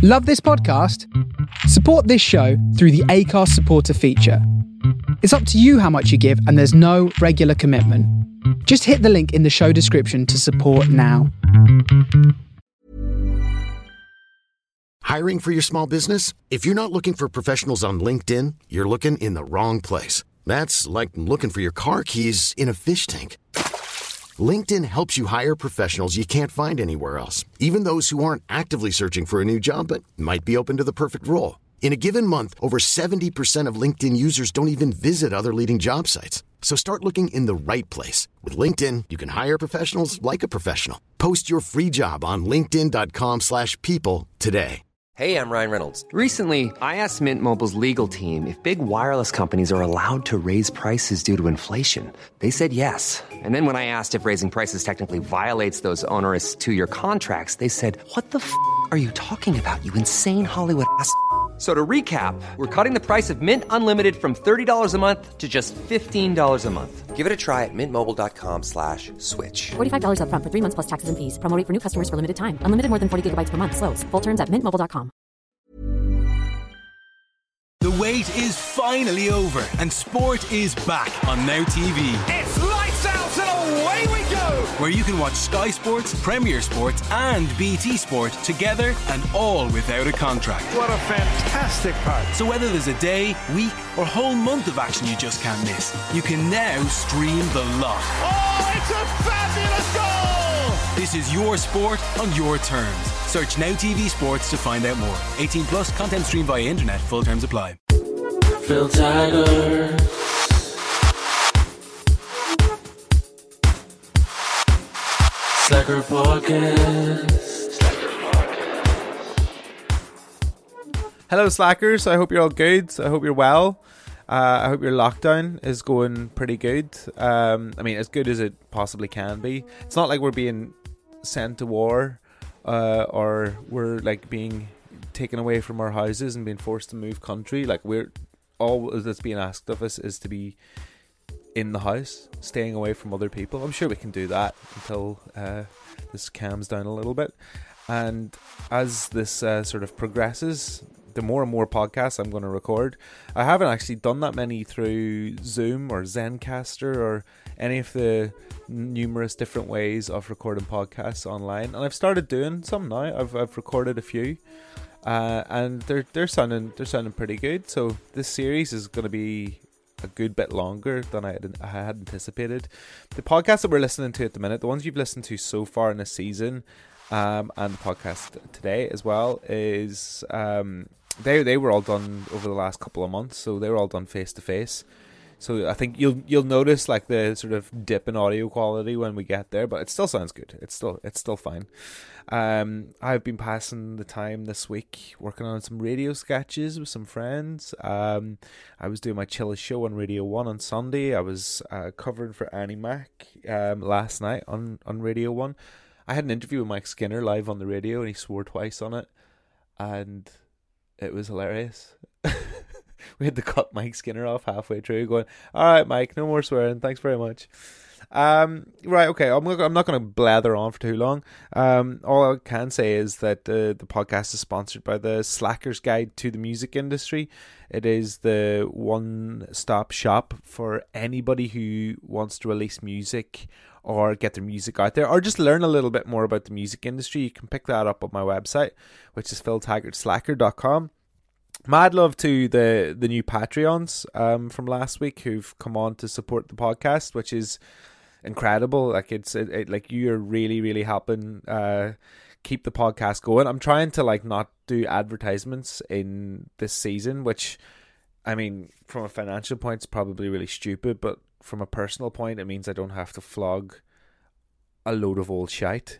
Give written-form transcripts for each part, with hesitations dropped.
Love this podcast? Support this show through the Acast supporter feature. It's up to you how much you give, and there's no regular commitment. Just hit the link in the show description to support now. Hiring for your small business? If you're not looking for professionals on LinkedIn, you're looking in the wrong place. That's like looking for your car keys in a fish tank. LinkedIn helps you hire professionals you can't find anywhere else, even those who aren't actively searching for a new job but might be open to the perfect role. In a given month, over 70% of LinkedIn users don't even visit other leading job sites. So start looking in the right place. With LinkedIn, you can hire professionals like a professional. Post your free job on linkedin.com/people today. Hey, I'm Ryan Reynolds. Recently, I asked Mint Mobile's legal team if big wireless companies are allowed to raise prices due to inflation. They said yes. And then when I asked if raising prices technically violates those onerous two-year contracts, they said, "What the f*** are you talking about, you insane Hollywood ass?" So to recap, we're cutting the price of Mint Unlimited from $30 a month to just $15 a month. Give it a try at mintmobile.com/switch. $45 up front for 3 months plus taxes and fees. Promo rate for new customers for limited time. Unlimited more than 40 gigabytes per month. Slows full terms at mintmobile.com. The wait is finally over and sport is back on Now TV. It's lights out and away we go! Where you can watch Sky Sports, Premier Sports and BT Sport together and all without a contract. What a fantastic part. So whether there's a day, week or whole month of action you just can't miss, you can now stream the lot. Oh, it's a fabulous goal! This is your sport on your terms. Search Now TV Sports to find out more. 18 plus, content streamed via internet. Full terms apply. Phil Tiger. Slacker Podcast. Hello Slackers, I hope you're all good. I hope you're well. I hope your lockdown is going pretty good. I mean, as good as it possibly can be. It's not like we're being sent to war or we're like being taken away from our houses and being forced to move country. Like, we're all that's being asked of us is to be in the house, staying away from other people. I'm sure we can do that until this calms down a little bit. And as this sort of progresses, the more and more podcasts I'm going to record. I haven't actually done that many through Zoom or Zencaster or any of the numerous different ways of recording podcasts online, and I've started doing some now. I've recorded a few, and they're sounding pretty good. So this series is going to be a good bit longer than I had anticipated. The podcasts that we're listening to at the minute, the ones you've listened to so far in this season, and the podcast today as well, is they were all done over the last couple of months, so they were all done face to face. So I think you'll notice like the sort of dip in audio quality when we get there, but it still sounds good. It's still fine. I've been passing the time this week working on some radio sketches with some friends. I was doing my Chilla show on Radio 1 on Sunday. I was covering for Annie Mac last night on Radio 1. I had an interview with Mike Skinner live on the radio, and he swore twice on it, and it was hilarious. We had to cut Mike Skinner off halfway through, going, "All right, Mike, no more swearing. Thanks very much." Right, okay. I'm not going to blather on for too long. All I can say is that the podcast is sponsored by the Slacker's Guide to the Music Industry. It is the one-stop shop for anybody who wants to release music or get their music out there, or just learn a little bit more about the music industry. You can pick that up on my website, which is philtaggartslacker.com. Mad love to the new Patreons from last week who've come on to support the podcast, which is incredible. Like it like you're really helping keep the podcast going. I'm trying to like not do advertisements in this season, which, I mean, from a financial point, it's probably really stupid, but from a personal point, it means I don't have to flog a load of old shite,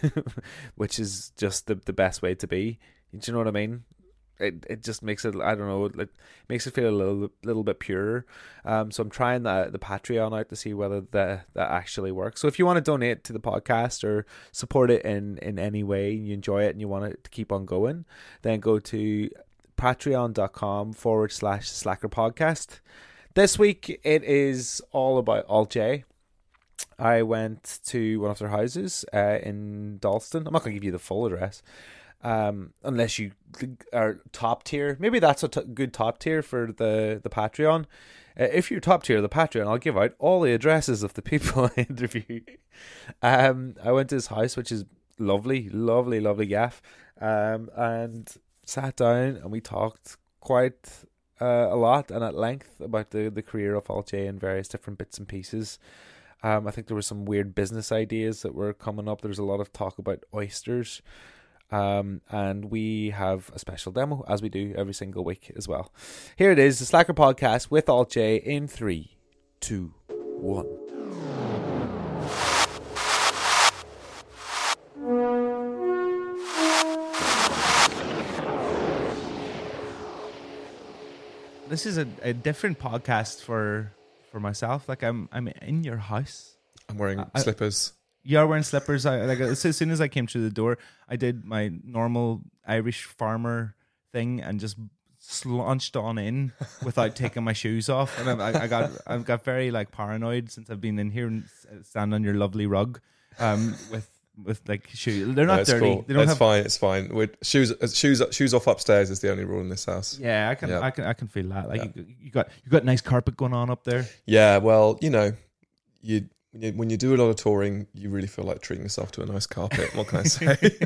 which is just the best way to be. Do you know what I mean? It just makes it, I don't know, it makes it feel a little bit purer. So I'm trying the Patreon out to see whether that actually works. So if you want to donate to the podcast or support it in any way, and you enjoy it and you want it to keep on going, then go to patreon.com/Slacker Podcast. This week it is all about Alt J. I went to one of their houses in Dalston. I'm not going to give you the full address. unless you are top tier. Maybe that's a good top tier for the Patreon. If you're top tier of the Patreon, I'll give out all the addresses of the people I interview. I went to his house, which is lovely gaff, and sat down and we talked quite a lot and at length about the career of Alt-J and various different bits and pieces. I think there were some weird business ideas that were coming up. There was a lot of talk about oysters. And we have a special demo, as we do every single week as well. Here it is, the Slacker Podcast with Alt-J in 3, 2, 1. This is a different podcast for myself. Like I'm in your house. I'm wearing slippers. You are wearing slippers. As soon as I came through the door, I did my normal Irish farmer thing and just slunched on in without taking my shoes off. And I've got very like paranoid since I've been in here and stand on your lovely rug with like shoes. They're not dirty. Cool. They don't fine. It's fine. With shoes off upstairs is the only rule in this house. Yeah, I can feel that. Like you got nice carpet going on up there. Yeah, well, when you do a lot of touring, you really feel like treating yourself to a nice carpet. What can I say?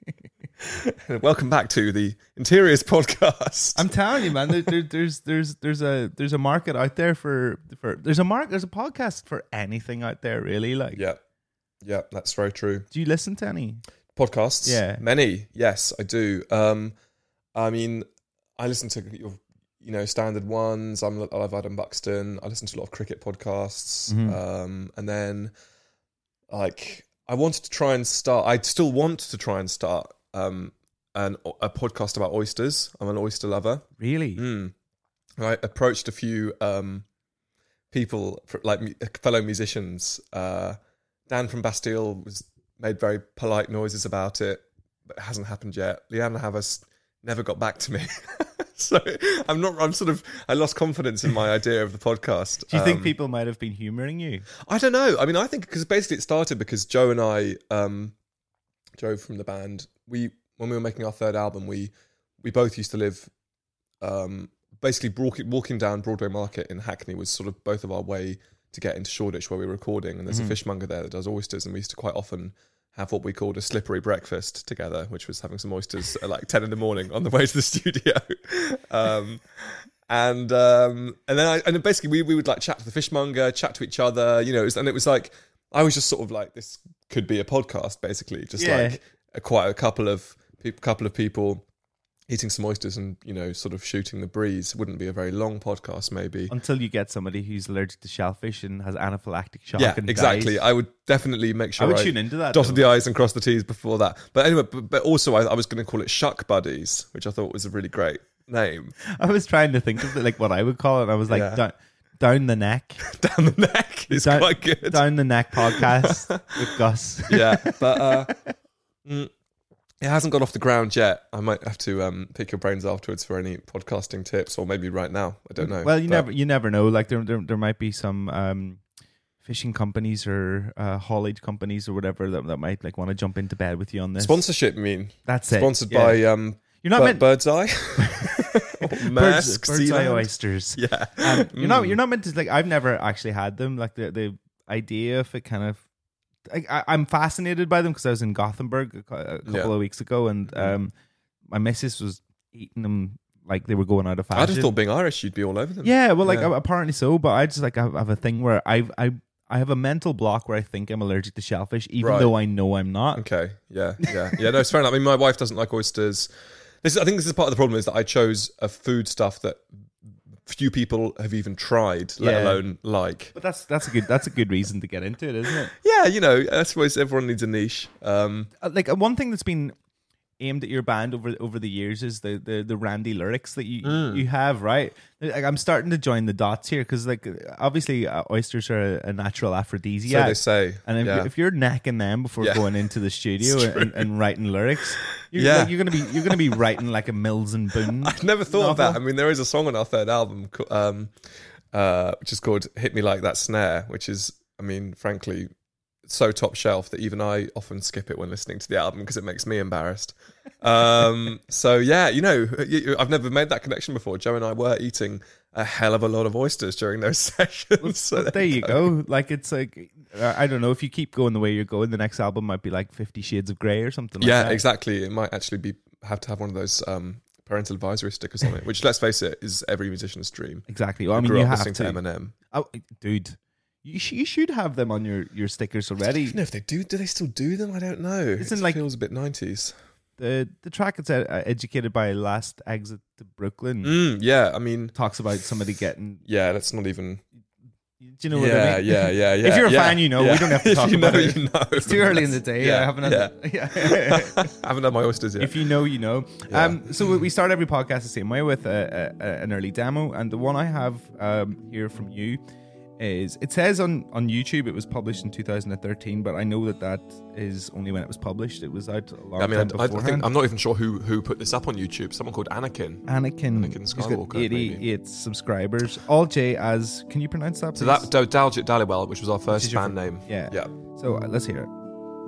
Welcome back to the Interiors Podcast. I'm telling you, man. There's a market out there for there's a podcast for anything out there, really. Like yeah, that's very true. Do you listen to any podcasts? Yeah, many. Yes, I do. I mean, I listen to your standard ones. I love Adam Buxton. I listen to a lot of cricket podcasts. Mm-hmm. And then, like, I still want to try and start a podcast about oysters. I'm an oyster lover. Really? I approached a few people, like fellow musicians. Dan from Bastille made very polite noises about it, but it hasn't happened yet. Leanna Havas never got back to me. So I lost confidence in my idea of the podcast. Do you think people might have been humouring you? I don't know. I mean, I think because basically it started because Joe and I, Joe from the band, when we were making our third album, we both used to live, basically walking down Broadway Market in Hackney was sort of both of our way to get into Shoreditch where we were recording. And there's a fishmonger there that does oysters, and we used to quite often have what we called a slippery breakfast together, which was having some oysters at like 10 in the morning on the way to the studio. And then basically we would like chat to the fishmonger, chat to each other, and it was like, I was just sort of like, this could be a podcast basically, just like quite a couple of people eating some oysters and, sort of shooting the breeze. Wouldn't be a very long podcast, maybe. Until you get somebody who's allergic to shellfish and has anaphylactic shock. Yeah, and exactly. dies. I would definitely make sure I would tune into that. Dotted the I's and crossed the T's before that. But anyway, but also I was going to call it Shuck Buddies, which I thought was a really great name. I was trying to think of like what I would call it. And I was like, Down the Neck. Down the Neck is quite good. Down the Neck podcast with Gus. Yeah, but... it hasn't got off the ground yet. I might have to pick your brains afterwards for any podcasting tips, or maybe right now. I don't know. Well, you never know. Like there might be some fishing companies or haulage companies or whatever that might like want to jump into bed with you on this sponsorship. I mean, that's it. Sponsored by you're not Bird's Eye, Maersk, Bird's Eye oysters. Yeah, you're not meant to like. I've never actually had them. Like the idea of it kind of. I'm fascinated by them because I was in Gothenburg a couple of weeks ago, and my missus was eating them like they were going out of fashion. I just thought being Irish, you'd be all over them. Yeah, well, like apparently so, but I just like I have a thing where I have a mental block where I think I'm allergic to shellfish, even though I know I'm not. Okay, yeah. No, it's fair enough. I mean, my wife doesn't like oysters. I think this is part of the problem is that I chose a food stuff that few people have even tried, let alone like. But that's a good reason to get into it, isn't it? Yeah, I suppose everyone needs a niche. Like one thing that's been aimed at your band over the years is the Randy lyrics that you have, right? Like, I'm starting to join the dots here because like obviously oysters are a natural aphrodisiac. So they say. And if you're necking them before going into the studio and writing lyrics, you're gonna be writing like a Mills and Boone. I've never thought of that. I mean, there is a song on our third album, which is called "Hit Me Like That Snare," which is, I mean, frankly, so top shelf that even I often skip it when listening to the album because it makes me embarrassed. So yeah, I've never made that connection before. Joe and I were eating a hell of a lot of oysters during those sessions. Well, so there you go. Like, it's like, I don't know, if you keep going the way you're going, the next album might be like 50 Shades of Grey or something like that. Yeah, exactly. It might actually have to have one of those parental advisory stickers on it, which, let's face it, is every musician's dream. Exactly. Well, I I mean, grew you up have listening to. to Eminem. Oh, dude, you should have them on your stickers already. I don't know if they do. Do they still do them? I don't know. Isn't It like feels a bit 90s. the track it's Educated by Last Exit to Brooklyn. Yeah, I mean, talks about somebody getting. Yeah, that's not even. Do you know what I mean? Yeah. If you're a fan, you know. Yeah. We don't have to talk about it. You know. It's too early in the day. I haven't haven't had my oysters yet. If you know, you know. Yeah. So we start every podcast the same way with an early demo, and the one I have here from you is, it says on YouTube it was published in 2013, but I know that is only when it was published. It was out a long time beforehand. I think I'm not even sure who put this up on YouTube. Someone called Anakin Skywalker. 88 subscribers. All J as, can you pronounce that, please? So that Daljit Daliwell, which was our first band name. Yeah. Yeah. So let's hear it.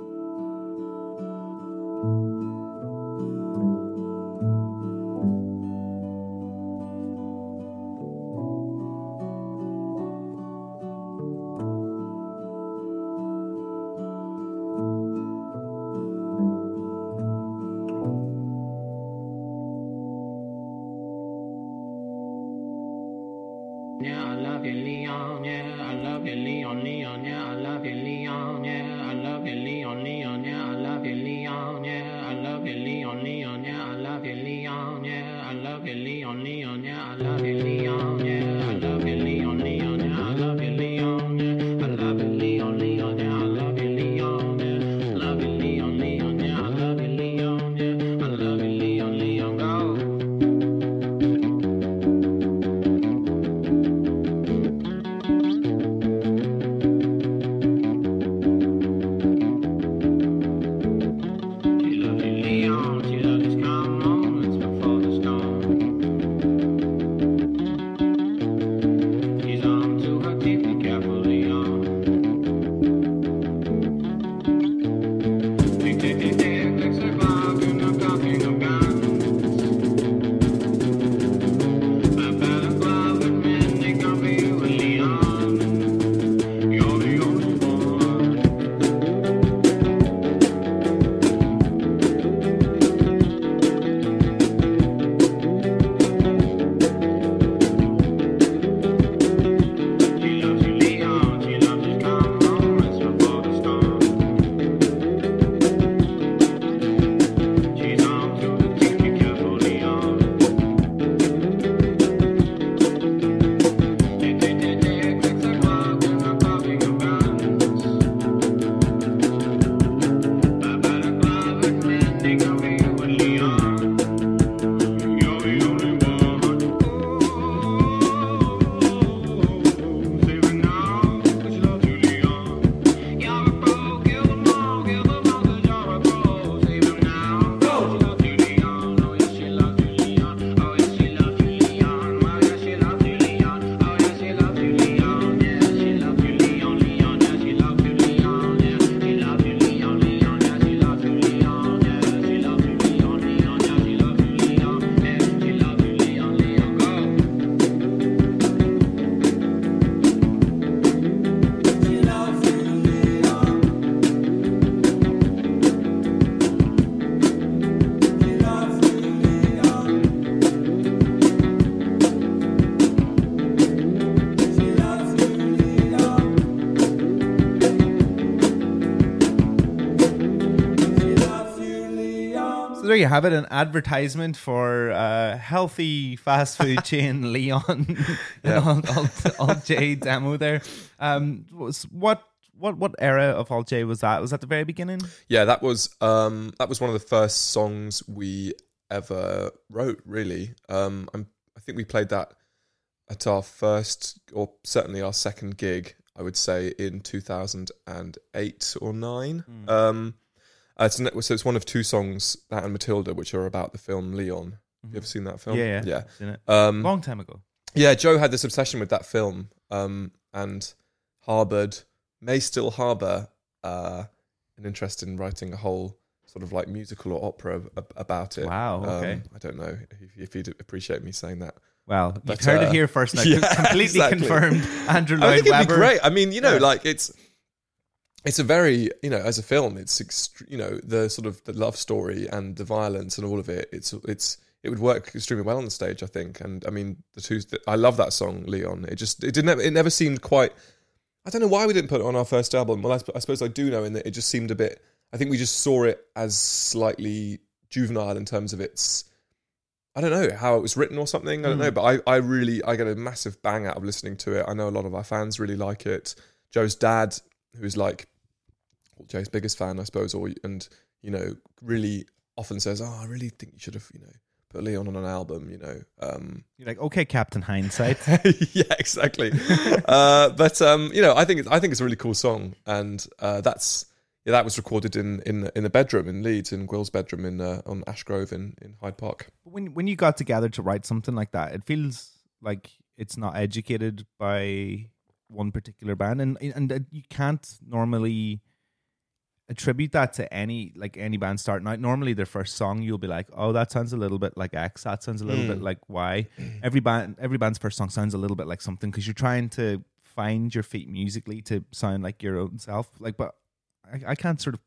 There you have it, an advertisement for healthy fast food chain Leon. Alt J demo there. What era of Alt J was that? Was that the very beginning? Yeah, that was one of the first songs we ever wrote. Really, I think we played that at our first, or certainly our second gig, I would say, in 2008 or 9. So it's one of two songs, that and Matilda, which are about the film Leon. Have you ever seen that film? Yeah. Seen it. Long time ago. Yeah, Joe had this obsession with that film, and may still harbour an interest in writing a whole sort of like musical or opera about it. Wow, okay. I don't know if you'd appreciate me saying that. Well, you've heard it here first now. Yeah, completely confirmed. Andrew Lloyd I think it'd Webber. be great. I mean, like it's a very, as a film, it's the sort of the love story and the violence and all of it. It would work extremely well on the stage, I think. And I mean, I love that song, Leon. It never seemed quite. I don't know why we didn't put it on our first album. Well, I suppose I do know in that it just seemed a bit. I think we just saw it as slightly juvenile in terms of its. I don't know how it was written or something. I don't know, but I get a massive bang out of listening to it. I know a lot of our fans really like it. Joe's dad, who's like Joe's biggest fan, I suppose, really often says, "Oh, I really think you should have, put Leon on an album." You're like, okay, Captain Hindsight. Yeah, exactly. But I think it's a really cool song, and that was recorded in the bedroom in Leeds, in Gwyl's bedroom on Ash Grove in Hyde Park. When you got together to write something like that, it feels like it's not educated by one particular band, and you can't normally attribute that to any band starting out. Normally their first song, you'll be like, oh, that sounds a little bit like X, that sounds a little bit like Y. Every band's first song sounds a little bit like something, because you're trying to find your feet musically to sound like your own self. But I can't sort of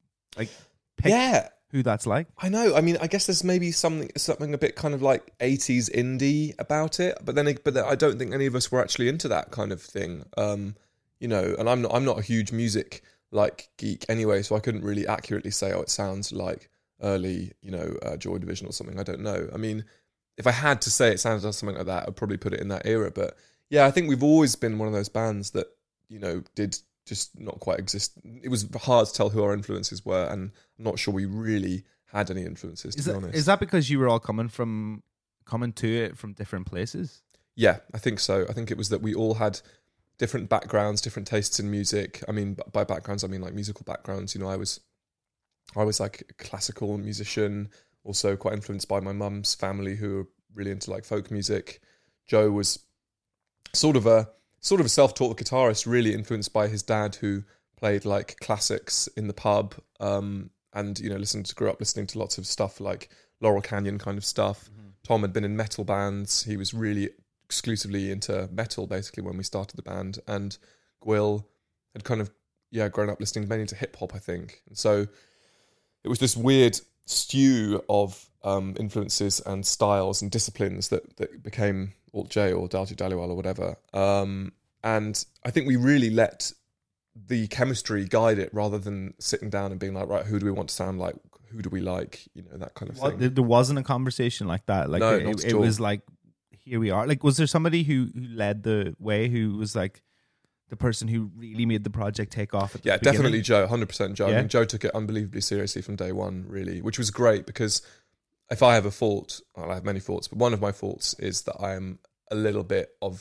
pick who that's like. I know. I mean, I guess there's maybe something a bit kind of like 80s indie about it, but then I don't think any of us were actually into that kind of thing. And I'm not a huge music geek anyway, so I couldn't really accurately say, oh, it sounds like early, Joy Division or something. I don't know. I mean, if I had to say it sounds like something like that, I'd probably put it in that era. But yeah, I think we've always been one of those bands that, did just not quite exist. It was hard to tell who our influences were, and I'm not sure we really had any influences, to be honest. Is that because you were all coming to it from different places? Yeah, I think so. I think it was that we all had different backgrounds, different tastes in music. I mean, by backgrounds, I mean like musical backgrounds. I was like a classical musician, also quite influenced by my mum's family, who were really into like folk music. Joe was sort of a self-taught guitarist, really influenced by his dad, who played like classics in the pub, and grew up listening to lots of stuff like Laurel Canyon kind of stuff. Tom had been in metal bands. He was really exclusively into metal basically when we started the band, and Gwyl had kind of grown up listening mainly to hip hop, I think. And so it was this weird stew of influences and styles and disciplines that became Alt J or Dalji Dhaliwal or whatever. And I think we really let the chemistry guide it, rather than sitting down and being like, right, who do we want to sound like? Who do we like? That kind of thing. There wasn't a conversation like that. Like, no, it was like, here we are. Like, was there somebody who led the way, who was like the person who really made the project take off at the beginning? Definitely Joe, 100% Joe. Yeah? I mean, Joe took it unbelievably seriously from day one, really, which was great, because if I have a fault, well, I have many faults, but one of my faults is that I am a little bit of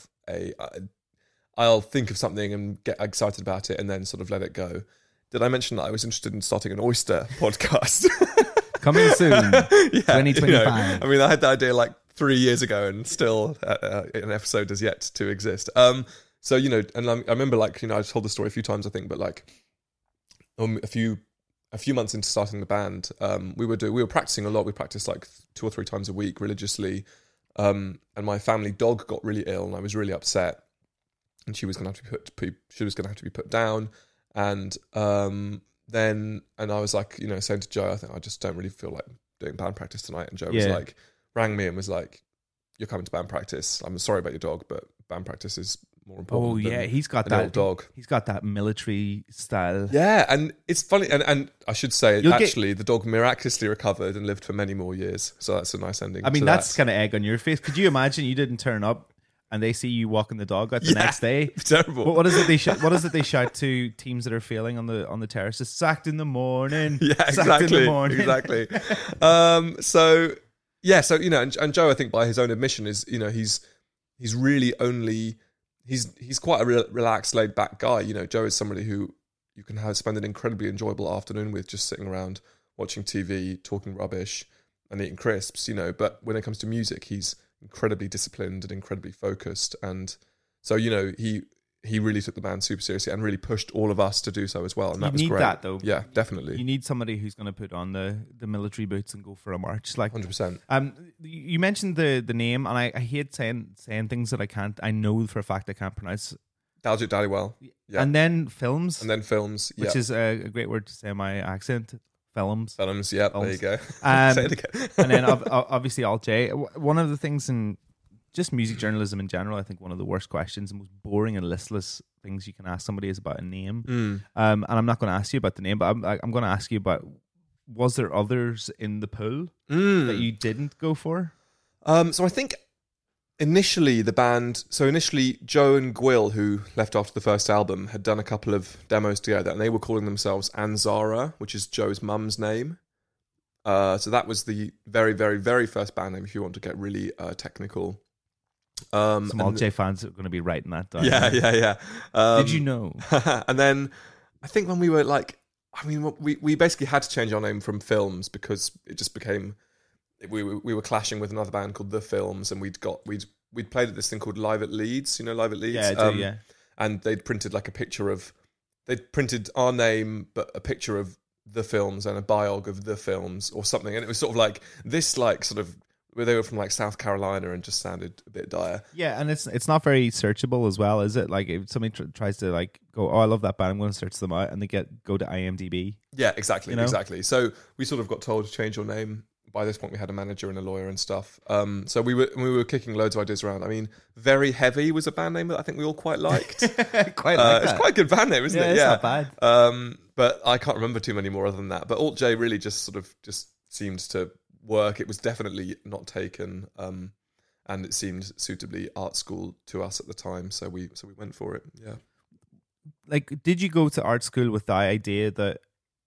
I'll think of something and get excited about it and then sort of let it go. Did I mention that I was interested in starting an oyster podcast? Coming soon, 2025. I mean, I had the idea like 3 years ago, and still an episode is yet to exist. So, and I remember I've told the story a few times, I think, but a few months into starting the band, we were practicing a lot. We practiced like 2 or 3 times a week religiously. And my family dog got really ill, and I was really upset, and she was going to have to be put down. And then I was like, saying to Joe, I think I just don't really feel like doing band practice tonight. And Joe was like, rang me and was like, you're coming to band practice. I'm sorry about your dog, but band practice is more important. Oh yeah, he's got an that old dog. He's got that military style. Yeah, and it's funny, and I should say, the dog miraculously recovered and lived for many more years. So that's a nice ending. I mean, that's kind of egg on your face. Could you imagine you didn't turn up and they see you walking the dog out the next day? Terrible. What is it they shout to teams that are failing on the terraces? Sacked in the morning. Yeah, Sacked exactly. in the morning. Exactly. And Joe, I think by his own admission, is he's really only. He's quite a relaxed, laid back guy. Joe is somebody who you can spend an incredibly enjoyable afternoon with, just sitting around watching TV, talking rubbish, and eating crisps. But when it comes to music, he's incredibly disciplined and incredibly focused. And so he he really took the band super seriously and really pushed all of us to do so as well. And that was need great. that, though. Yeah, definitely. You need somebody who's going to put on the military boots and go for a march. Like 100%. You mentioned the name, and I hate saying things that I know for a fact I can't pronounce. Daljit Dhaliwal. Yeah. And then films. Which is a great word to say in my accent. Films. Yeah, there you go. Say it again. And then obviously Alt J. One of the things in just music journalism in general, I think one of the worst questions, the most boring and listless things you can ask somebody is about a name. And I'm not going to ask you about the name, but I'm going to ask you about, was there others in the pool that you didn't go for? So I think initially Joe and Gwyl, who left after the first album, had done a couple of demos together, and they were calling themselves Anzara, which is Joe's mum's name. So that was the very, very, very first band name, if you want to get really technical. Some Alt J fans are going to be writing that down. Yeah. Did you know? And then I think when we were we basically had to change our name from Films because it just became, we were clashing with another band called The Films, and we'd played at this thing called Live at Leeds. You know Live at Leeds? Yeah, I do, yeah. And they'd printed they'd printed our name, but a picture of The Films and a biog of The Films or something. And it was sort of like this, like sort of, where they were from like South Carolina and just sounded a bit dire. Yeah, and it's not very searchable as well, is it? Like if somebody tries to like go, oh, I love that band, I'm going to search them out, and they go to IMDb. Yeah, exactly, you know? Exactly. So we sort of got told to change your name. By this point, we had a manager and a lawyer and stuff. So we were kicking loads of ideas around. I mean, Very Heavy was a band name that I think we all quite liked. It's quite a good band name, isn't it? Yeah, it's not bad. But I can't remember too many more other than that. But Alt J really just seemed to work. It was definitely not taken, and it seemed suitably art school to us at the time. So we went for it. Yeah. Like, did you go to art school with the idea that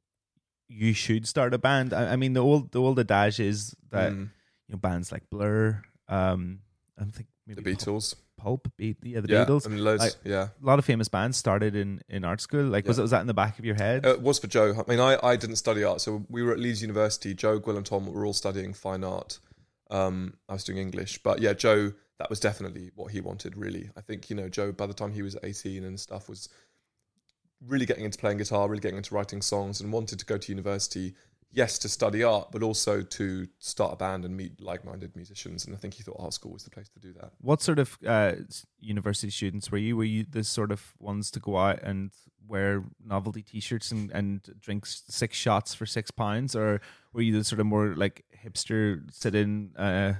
you should start a band? I mean, the old adage is that bands like Blur, I think maybe the Beatles, Pulp, the Beatles, and loads, a lot of famous bands started in art school. Like, was that in the back of your head? It was for Joe. I mean, I didn't study art, so we were at Leeds University. Joe, Gwyl, and Tom were all studying fine art. I was doing English, but yeah, Joe, that was definitely what he wanted. Really, I think Joe, by the time he was 18 and stuff, was really getting into playing guitar, really getting into writing songs, and wanted to go to university, yes, to study art, but also to start a band and meet like-minded musicians. And I think he thought art school was the place to do that. What sort of university students were you? Were you the sort of ones to go out and wear novelty T-shirts and drink 6 shots for £6, or were you the sort of more like hipster, sit in,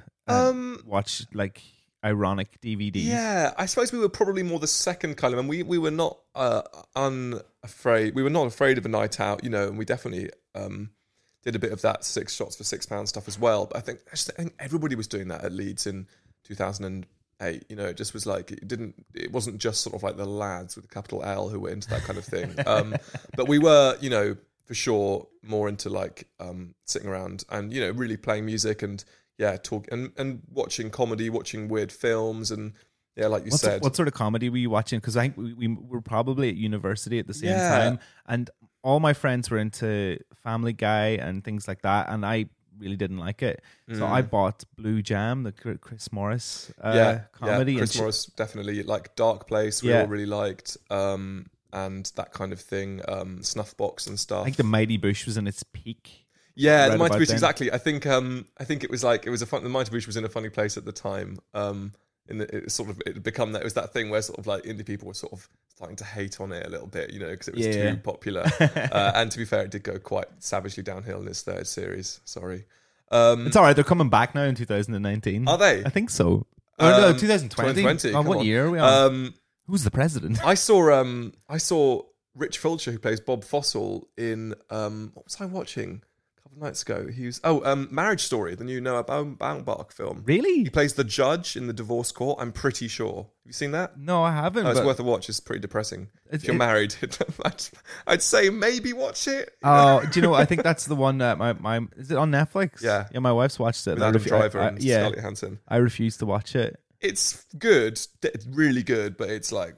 watch like ironic DVDs? Yeah, I suppose we were probably more the second kind of, and we were not unafraid. We were not afraid of a night out, and we definitely did a bit of that 6 shots for £6 stuff as well. But I think everybody was doing that at Leeds in 2008. It just was like it wasn't just sort of like the lads with a capital L who were into that kind of thing. But we were, for sure more into like sitting around and really playing music and talk and watching comedy, watching weird films, and like you said. What sort of comedy were you watching? Because I think we were probably at university at the same time, and all my friends were into Family Guy and things like that, and I really didn't like it. So I bought Blue Jam, the Chris Morris comedy. Chris Morris, definitely, like Dark Place, we all really liked, and that kind of thing, Snuffbox and stuff. I think The Mighty Bush was in its peak. Yeah, the Mighty Bush, exactly. I think it was like, the Mighty Bush was in a funny place at the time. It had become that, it was that thing where sort of like indie people were sort of starting to hate on it a little bit, because it was too popular. And to be fair, it did go quite savagely downhill in its third series. Sorry. It's all right. They're coming back now in 2019. Are they? I think so. No, 2020. 2020. Oh, what year are we on? Who's the president? I saw Rich Fulcher, who plays Bob Fossil in what was I watching a couple of nights ago? He was Marriage Story, the new Noah Baumbach film. Really? He plays the judge in the divorce court. I'm pretty sure. Have you seen that? No, I haven't. It's worth a watch. It's pretty depressing. If you're married, I'd say maybe watch it. Oh, do you know? I think that's the one that my is it on Netflix? Yeah, my wife's watched it. With Adam Driver and Scarlett Johansson. I refuse to watch it. It's good, it's really good, but it's like,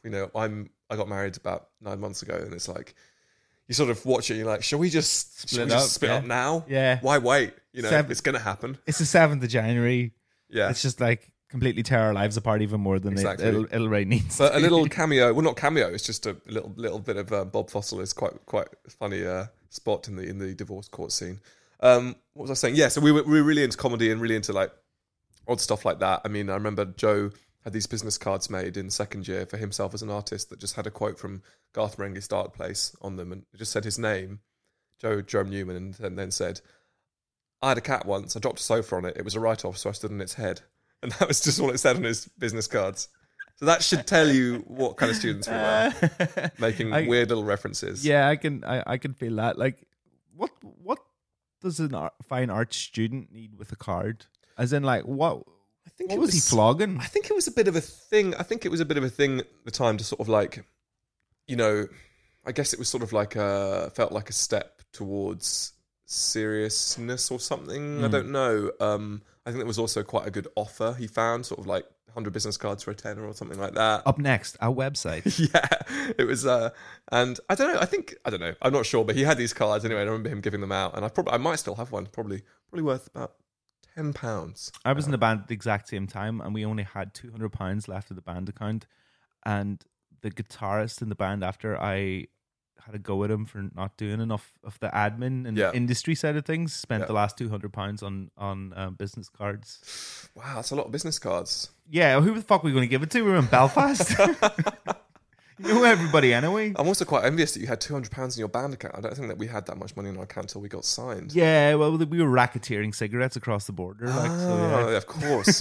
I got married about 9 months ago, and it's like, you sort of watch it, and you're like, shall we just split up now? Yeah. Why wait? It's going to happen. It's the 7th of January. Yeah. It's just like, completely tear our lives apart even more than Exactly. it'll really needs. But a little cameo, well, not cameo. It's just a little bit of Bob Foster is quite funny spot in the divorce court scene. What was I saying? Yeah, so we were really into comedy and really into like odd stuff like that. I mean, I remember Joe had these business cards made in the second year for himself as an artist that just had a quote from Garth Marenghi's Dark Place on them, and it just said his name, Jerome Newman, and then said, "I had a cat once. I dropped a sofa on it. It was a write-off, so I stood on its head." And that was just all it said on his business cards. So that should tell you what kind of students we were, making weird little references. Yeah, I can feel that. Like, what does a fine arts student need with a card? As in, like, what was he flogging? I think it was a bit of a thing. I think it was a bit of a thing at the time to sort of like, you know, I guess it was sort of like felt like a step towards seriousness or something. I don't know. I think it was also quite a good offer he found, sort of like 100 business cards for a tenner or something like that. Up next, our website. Yeah, it was, and I don't know. I don't know. I'm not sure, but he had these cards anyway. And I remember him giving them out, and I might still have one. Probably worth about £10. I was in the band at the exact same time, and we only had £200 left of the band account. And the guitarist in the band, after I had a go at him for not doing enough of the admin and industry side of things, spent the last £200 on business cards. Wow, that's a lot of business cards. Yeah, who the fuck were we going to give it to? We were in Belfast. You know everybody anyway. I'm also quite envious that you had £200 in your band account. I don't think that we had that much money in our account until we got signed. Yeah, well, we were racketeering cigarettes across the border. Of course.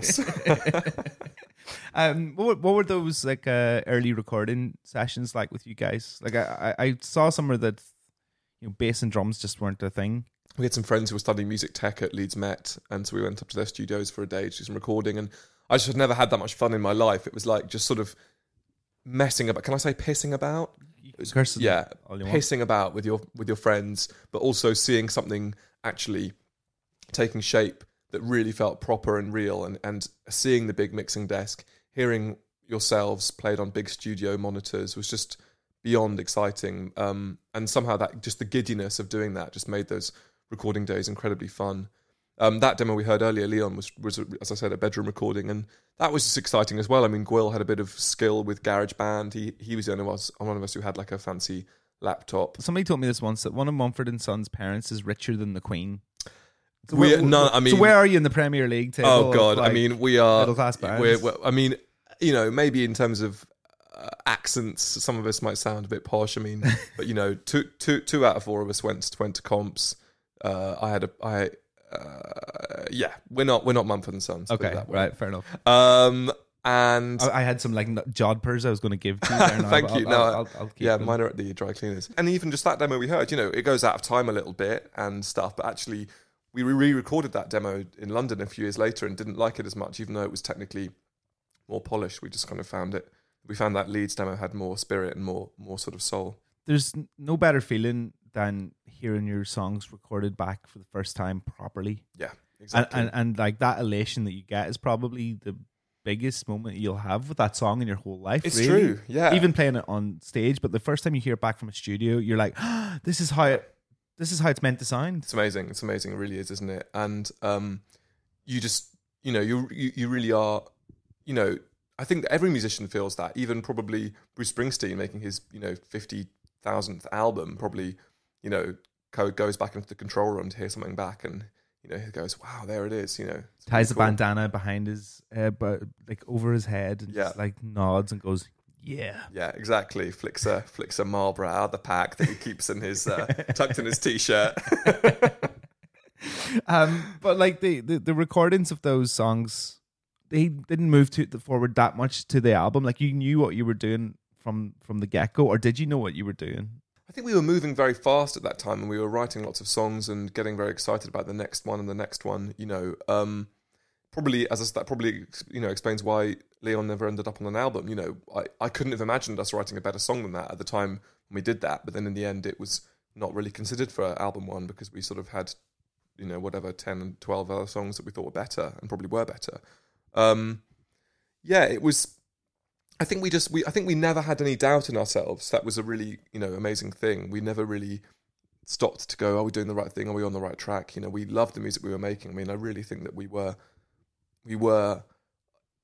What were those like early recording sessions like with you guys? Like I saw somewhere that bass and drums just weren't a thing. We had some friends who were studying music tech at Leeds Met, and so we went up to their studios for a day to do some recording, and I just had never had that much fun in my life. It was like just sort of messing about. Can I say pissing about? Pissing about with your friends, but also seeing something actually taking shape that really felt proper and real, and seeing the big mixing desk, hearing yourselves played on big studio monitors was just beyond exciting. And somehow that just the giddiness of doing that just made those recording days incredibly fun. That demo we heard earlier, Leon, was as I said, a bedroom recording, and that was just exciting as well. I mean, Gwyll had a bit of skill with GarageBand. He was the only one of us who had like a fancy laptop. Somebody told me this once, that one of Mumford & Sons' parents is richer than the Queen. So so where are you in the Premier League table? Oh God, I mean, we are middle class bands. I mean, maybe in terms of accents, some of us might sound a bit posh. I mean, but two out of four of us went to comps. We're not Mumford and Sons. Okay, right, fair enough. And I had some like jodhpurs I was going to give to you there. Thank you. I'll keep them. Mine are at the dry cleaners. And even just that demo we heard, it goes out of time a little bit and stuff, but actually we re-recorded that demo in London a few years later and didn't like it as much, even though it was technically more polished. We just kind of found that Leeds demo had more spirit and more sort of soul. There's no better feeling than hearing your songs recorded back for the first time properly. Yeah, exactly. And like that elation that you get is probably the biggest moment you'll have with that song in your whole life. It's really. True, yeah. Even playing it on stage, but the first time you hear it back from a studio, you're like, this is how it's meant to sound. It's amazing. It's amazing. It really is, isn't it? And you just, you really are, I think that every musician feels that. Even probably Bruce Springsteen making his, 50,000th album probably, goes back into the control room to hear something back, and he goes, "Wow, there it is." Ties a bandana behind his, but like over his head, and just like nods and goes, "Yeah, yeah, exactly." Flicks a Marlboro out of the pack that he keeps in his tucked in his t-shirt. But like the recordings of those songs, they didn't move forward that much to the album. Like you knew what you were doing from the get-go, or did you know what you were doing? I think we were moving very fast at that time, and we were writing lots of songs and getting very excited about the next one and the next one. Probably that probably explains why Leon never ended up on an album. I couldn't have imagined us writing a better song than that at the time when we did that. But then in the end, it was not really considered for album one because we sort of had, 10 and 12 other songs that we thought were better and probably were better. It was. I think we never had any doubt in ourselves. That was a really, amazing thing. We never really stopped to go, are we doing the right thing? Are we on the right track? We loved the music we were making. I mean, I really think that we were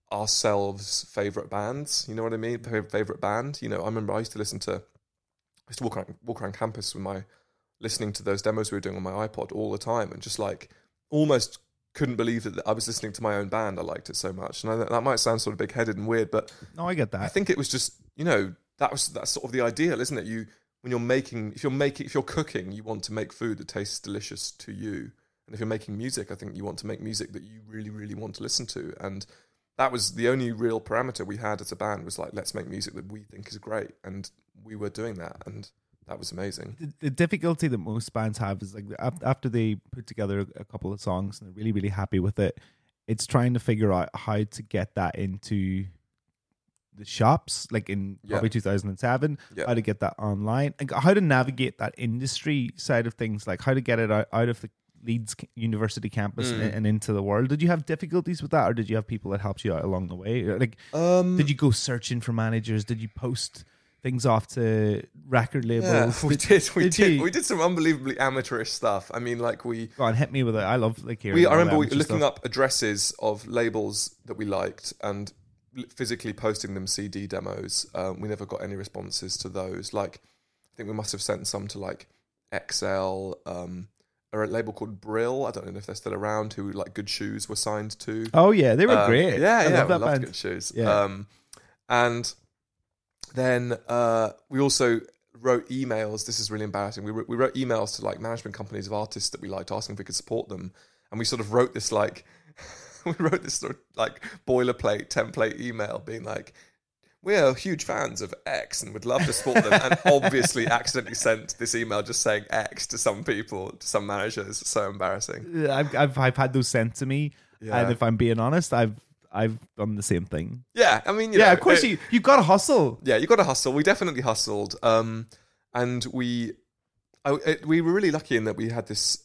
ourselves favorite bands. You know what I mean? Favorite band. You know, I remember I used to walk around campus with listening to those demos we were doing on my iPod all the time, and just like almost couldn't believe that I was listening to my own band. I liked it so much, and that might sound sort of big-headed and weird, but no, I get that. I think it was just, you know, that's sort of the ideal, isn't it? If you're cooking, you want to make food that tastes delicious to you, and if you're making music, I think you want to make music that you really, really want to listen to, and that was the only real parameter we had as a band, was like, let's make music that we think is great, and we were doing that, and that was amazing. The difficulty that most bands have is like after they put together a couple of songs and they're really, really happy with it, it's trying to figure out how to get that into the shops, like in probably 2007, how to get that online, and how to navigate that industry side of things, like how to get it out of the Leeds University campus and into the world. Did you have difficulties with that, or did you have people that helped you out along the way? Like, did you go searching for managers? Did you post things off to record labels? Yeah, we did some unbelievably amateurish stuff. I mean, like, go on, hit me with it. I love like hearing. I remember looking up addresses of labels that we liked and physically posting them CD demos. We never got any responses to those. Like, I think we must have sent some to like XL, or a label called Brill. I don't know if they're still around, who like Good Shoes were signed to. Oh yeah, they were great. I loved Good Shoes. Yeah. And then we also wrote emails. This is really embarrassing. We wrote emails to like management companies of artists that we liked, asking if we could support them. And we sort of wrote this like sort of like boilerplate template email being like, we're huge fans of X and would love to support them, and obviously accidentally sent this email just saying X to some people, to some managers. It's so embarrassing. I've had those sent to me, and if I'm being honest, I've done the same thing. Yeah, I mean, you know, of course you've got to hustle. Yeah, you've got to hustle. We definitely hustled, and we were really lucky in that we had this.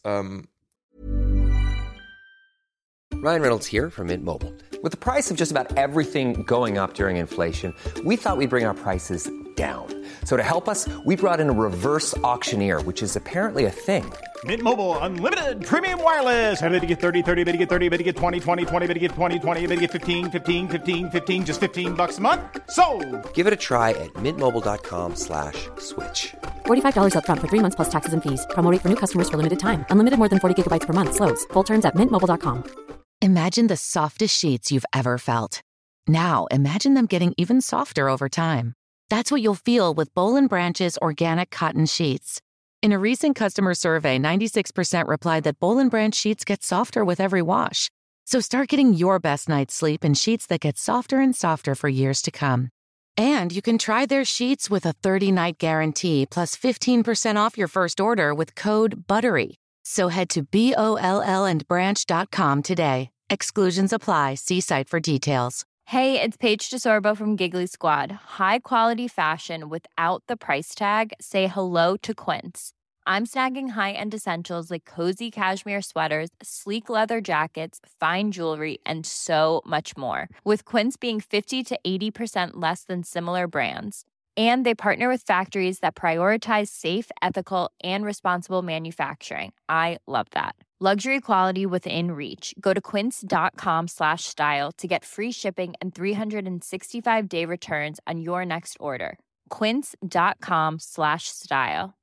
Ryan Reynolds here from Mint Mobile. With the price of just about everything going up during inflation, we thought we'd bring our prices down. So to help us, we brought in a reverse auctioneer, which is apparently a thing. Mint Mobile Unlimited Premium Wireless. How to get 30, 30, bit to get 30, bit to get 20, 20, 20, bit to get 20, 20, bit to get 15, 15, 15, 15, just $15 a month? Sold! Give it a try at mintmobile.com/switch. $45 up front for 3 months plus taxes and fees. Promo rate for new customers for limited time. Unlimited more than 40 gigabytes per month. Slows full terms at mintmobile.com. Imagine the softest sheets you've ever felt. Now imagine them getting even softer over time. That's what you'll feel with Boll & Branch's organic cotton sheets. In a recent customer survey, 96% replied that Boll & Branch sheets get softer with every wash. So start getting your best night's sleep in sheets that get softer and softer for years to come. And you can try their sheets with a 30-night guarantee plus 15% off your first order with code BUTTERY. So head to BOLLandbranch.com today. Exclusions apply. See site for details. Hey, it's Paige DeSorbo from Giggly Squad. High quality fashion without the price tag. Say hello to Quince. I'm snagging high-end essentials like cozy cashmere sweaters, sleek leather jackets, fine jewelry, and so much more. With Quince being 50 to 80% less than similar brands. And they partner with factories that prioritize safe, ethical, and responsible manufacturing. I love that. Luxury quality within reach. Go to quince.com/style to get free shipping and 365-day returns on your next order. Quince.com/style.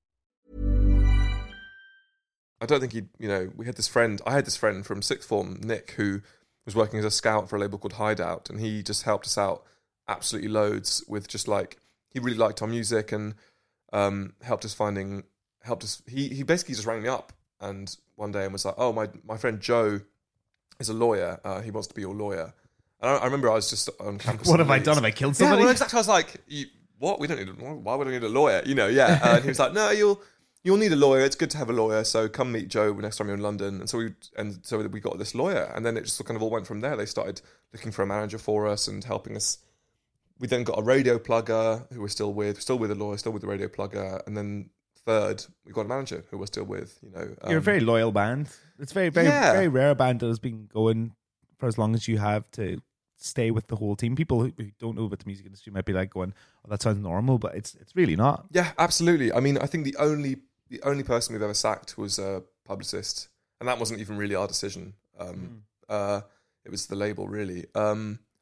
I don't think I had this friend from sixth form, Nick, who was working as a scout for a label called Hideout, and he just helped us out absolutely loads with just like, he really liked our music and helped us. He basically just rang me up and one day and was like, "Oh, my friend Joe is a lawyer. He wants to be your lawyer." And I remember I was just on campus. What have I done? Have I killed somebody? Yeah, well, exactly. I was like, "What? Why would I need a lawyer?" Yeah. And he was like, "No, you'll need a lawyer. It's good to have a lawyer. So come meet Joe next time you're in London." And so we got this lawyer, and then it just kind of all went from there. They started looking for a manager for us and helping us. We then got a radio plugger who we're still with a lawyer, still with the radio plugger, and then third, we got a manager who we're still with. You're a very loyal band. It's very, very, very rare band that has been going for as long as you have to stay with the whole team. People who don't know about the music industry might be like going, "Oh, that sounds normal," but it's really not. Yeah, absolutely. I mean, I think the only person we've ever sacked was a publicist, and that wasn't even really our decision. It was the label, really.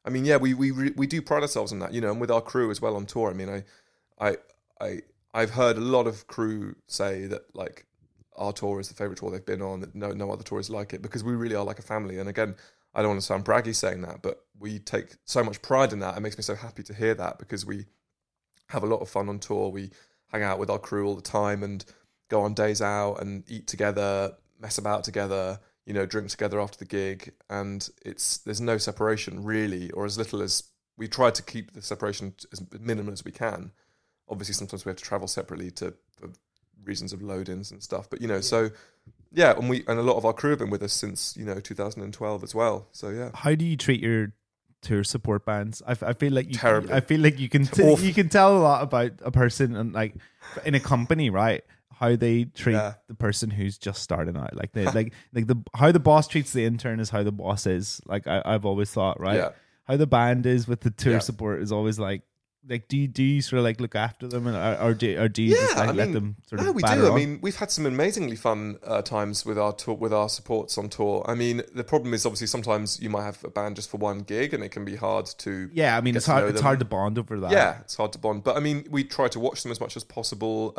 I mean, yeah, we do pride ourselves on that, you know, and with our crew as well on tour. I mean, I've heard a lot of crew say that like our tour is the favorite tour they've been on, that no other tour is like it, because we really are like a family. And again, I don't want to sound braggy saying that, but we take so much pride in that. It makes me so happy to hear that, because we have a lot of fun on tour. We hang out with our crew all the time and go on days out and eat together, mess about together, you know, drink together after the gig. And there's no separation really, or as little as, we try to keep the separation as minimal as we can. Obviously, sometimes we have to travel separately for reasons of load-ins and stuff. But, you know, so, yeah, and a lot of our crew have been with us since, you know, 2012 as well. So, yeah. How do you treat your tour support bands? I feel like Terribly. I feel like you can tell a lot about a person, and like in a company, right? How they treat the person who's just starting out. Like how the boss treats the intern is how the boss is. Like I've always thought, right? Yeah. How the band is with the tour support is always like do you sort of like look after them, and or do you just like let them sort of? No, we batter do. on? I mean, we've had some amazingly fun times with our tour, with our supports on tour. I mean, the problem is obviously sometimes you might have a band just for one gig, and it can be hard to. Yeah, I mean, it's hard. It's hard to bond over that. Yeah, it's hard to bond. But I mean, we try to watch them as much as possible.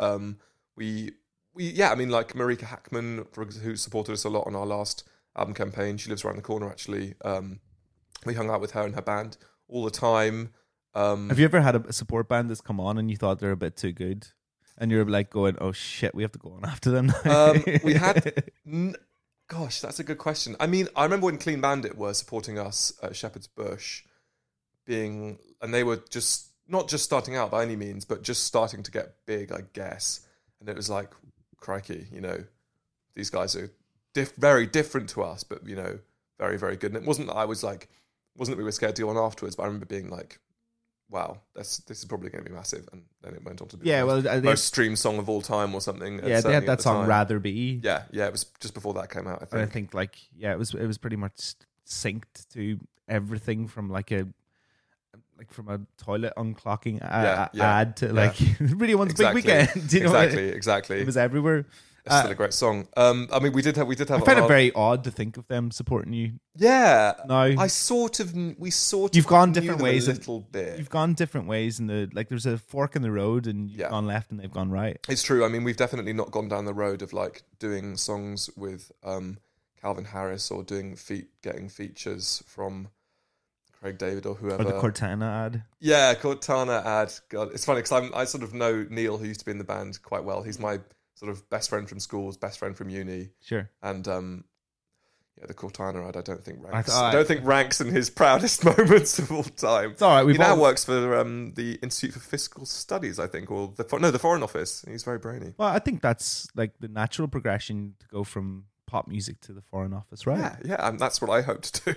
I mean, like Marika Hackman, who supported us a lot on our last album campaign. She lives around the corner, actually. We hung out with her and her band all the time. Have you ever had a support band that's come on and you thought they're a bit too good, and you're like going, "Oh shit, we have to go on after them now"? We had. Gosh, that's a good question. I mean, I remember when Clean Bandit were supporting us at Shepherd's Bush, and they were not just starting out by any means, but just starting to get big, I guess. And it was like, crikey, you know, these guys are very different to us, but, you know, very, very good. And it wasn't that we were scared to go on afterwards, but I remember being like, wow, this is probably going to be massive. And then it went on to be the most streamed song of all time or something. Yeah, they had that song time. Rather Be. Yeah, it was just before that came out, I think. And I think it was pretty much synced to everything from from a toilet unclocking ad to really one's big weekend. Do you know exactly. It was everywhere. It's still a great song. I mean, we did have. I find it very odd to think of them supporting you. Yeah. No. You've gone different ways a little bit. You've gone different ways in there's a fork in the road, and you've gone left and they've gone right. It's true. I mean, we've definitely not gone down the road of like doing songs with Calvin Harris or getting features from Craig David or whoever. Or the Cortana ad. Yeah, Cortana ad. God, it's funny because I sort of know Neil, who used to be in the band, quite well. He's my sort of best friend from school, best friend from uni. Sure. And the Cortana ad, I don't think ranks in his proudest moments of all time. It's all right. He now works for the Institute for Fiscal Studies, I think, or the Foreign Office. He's very brainy. Well, I think that's like the natural progression to go from pop music to the Foreign Office, right? Yeah, and that's what I hope to do.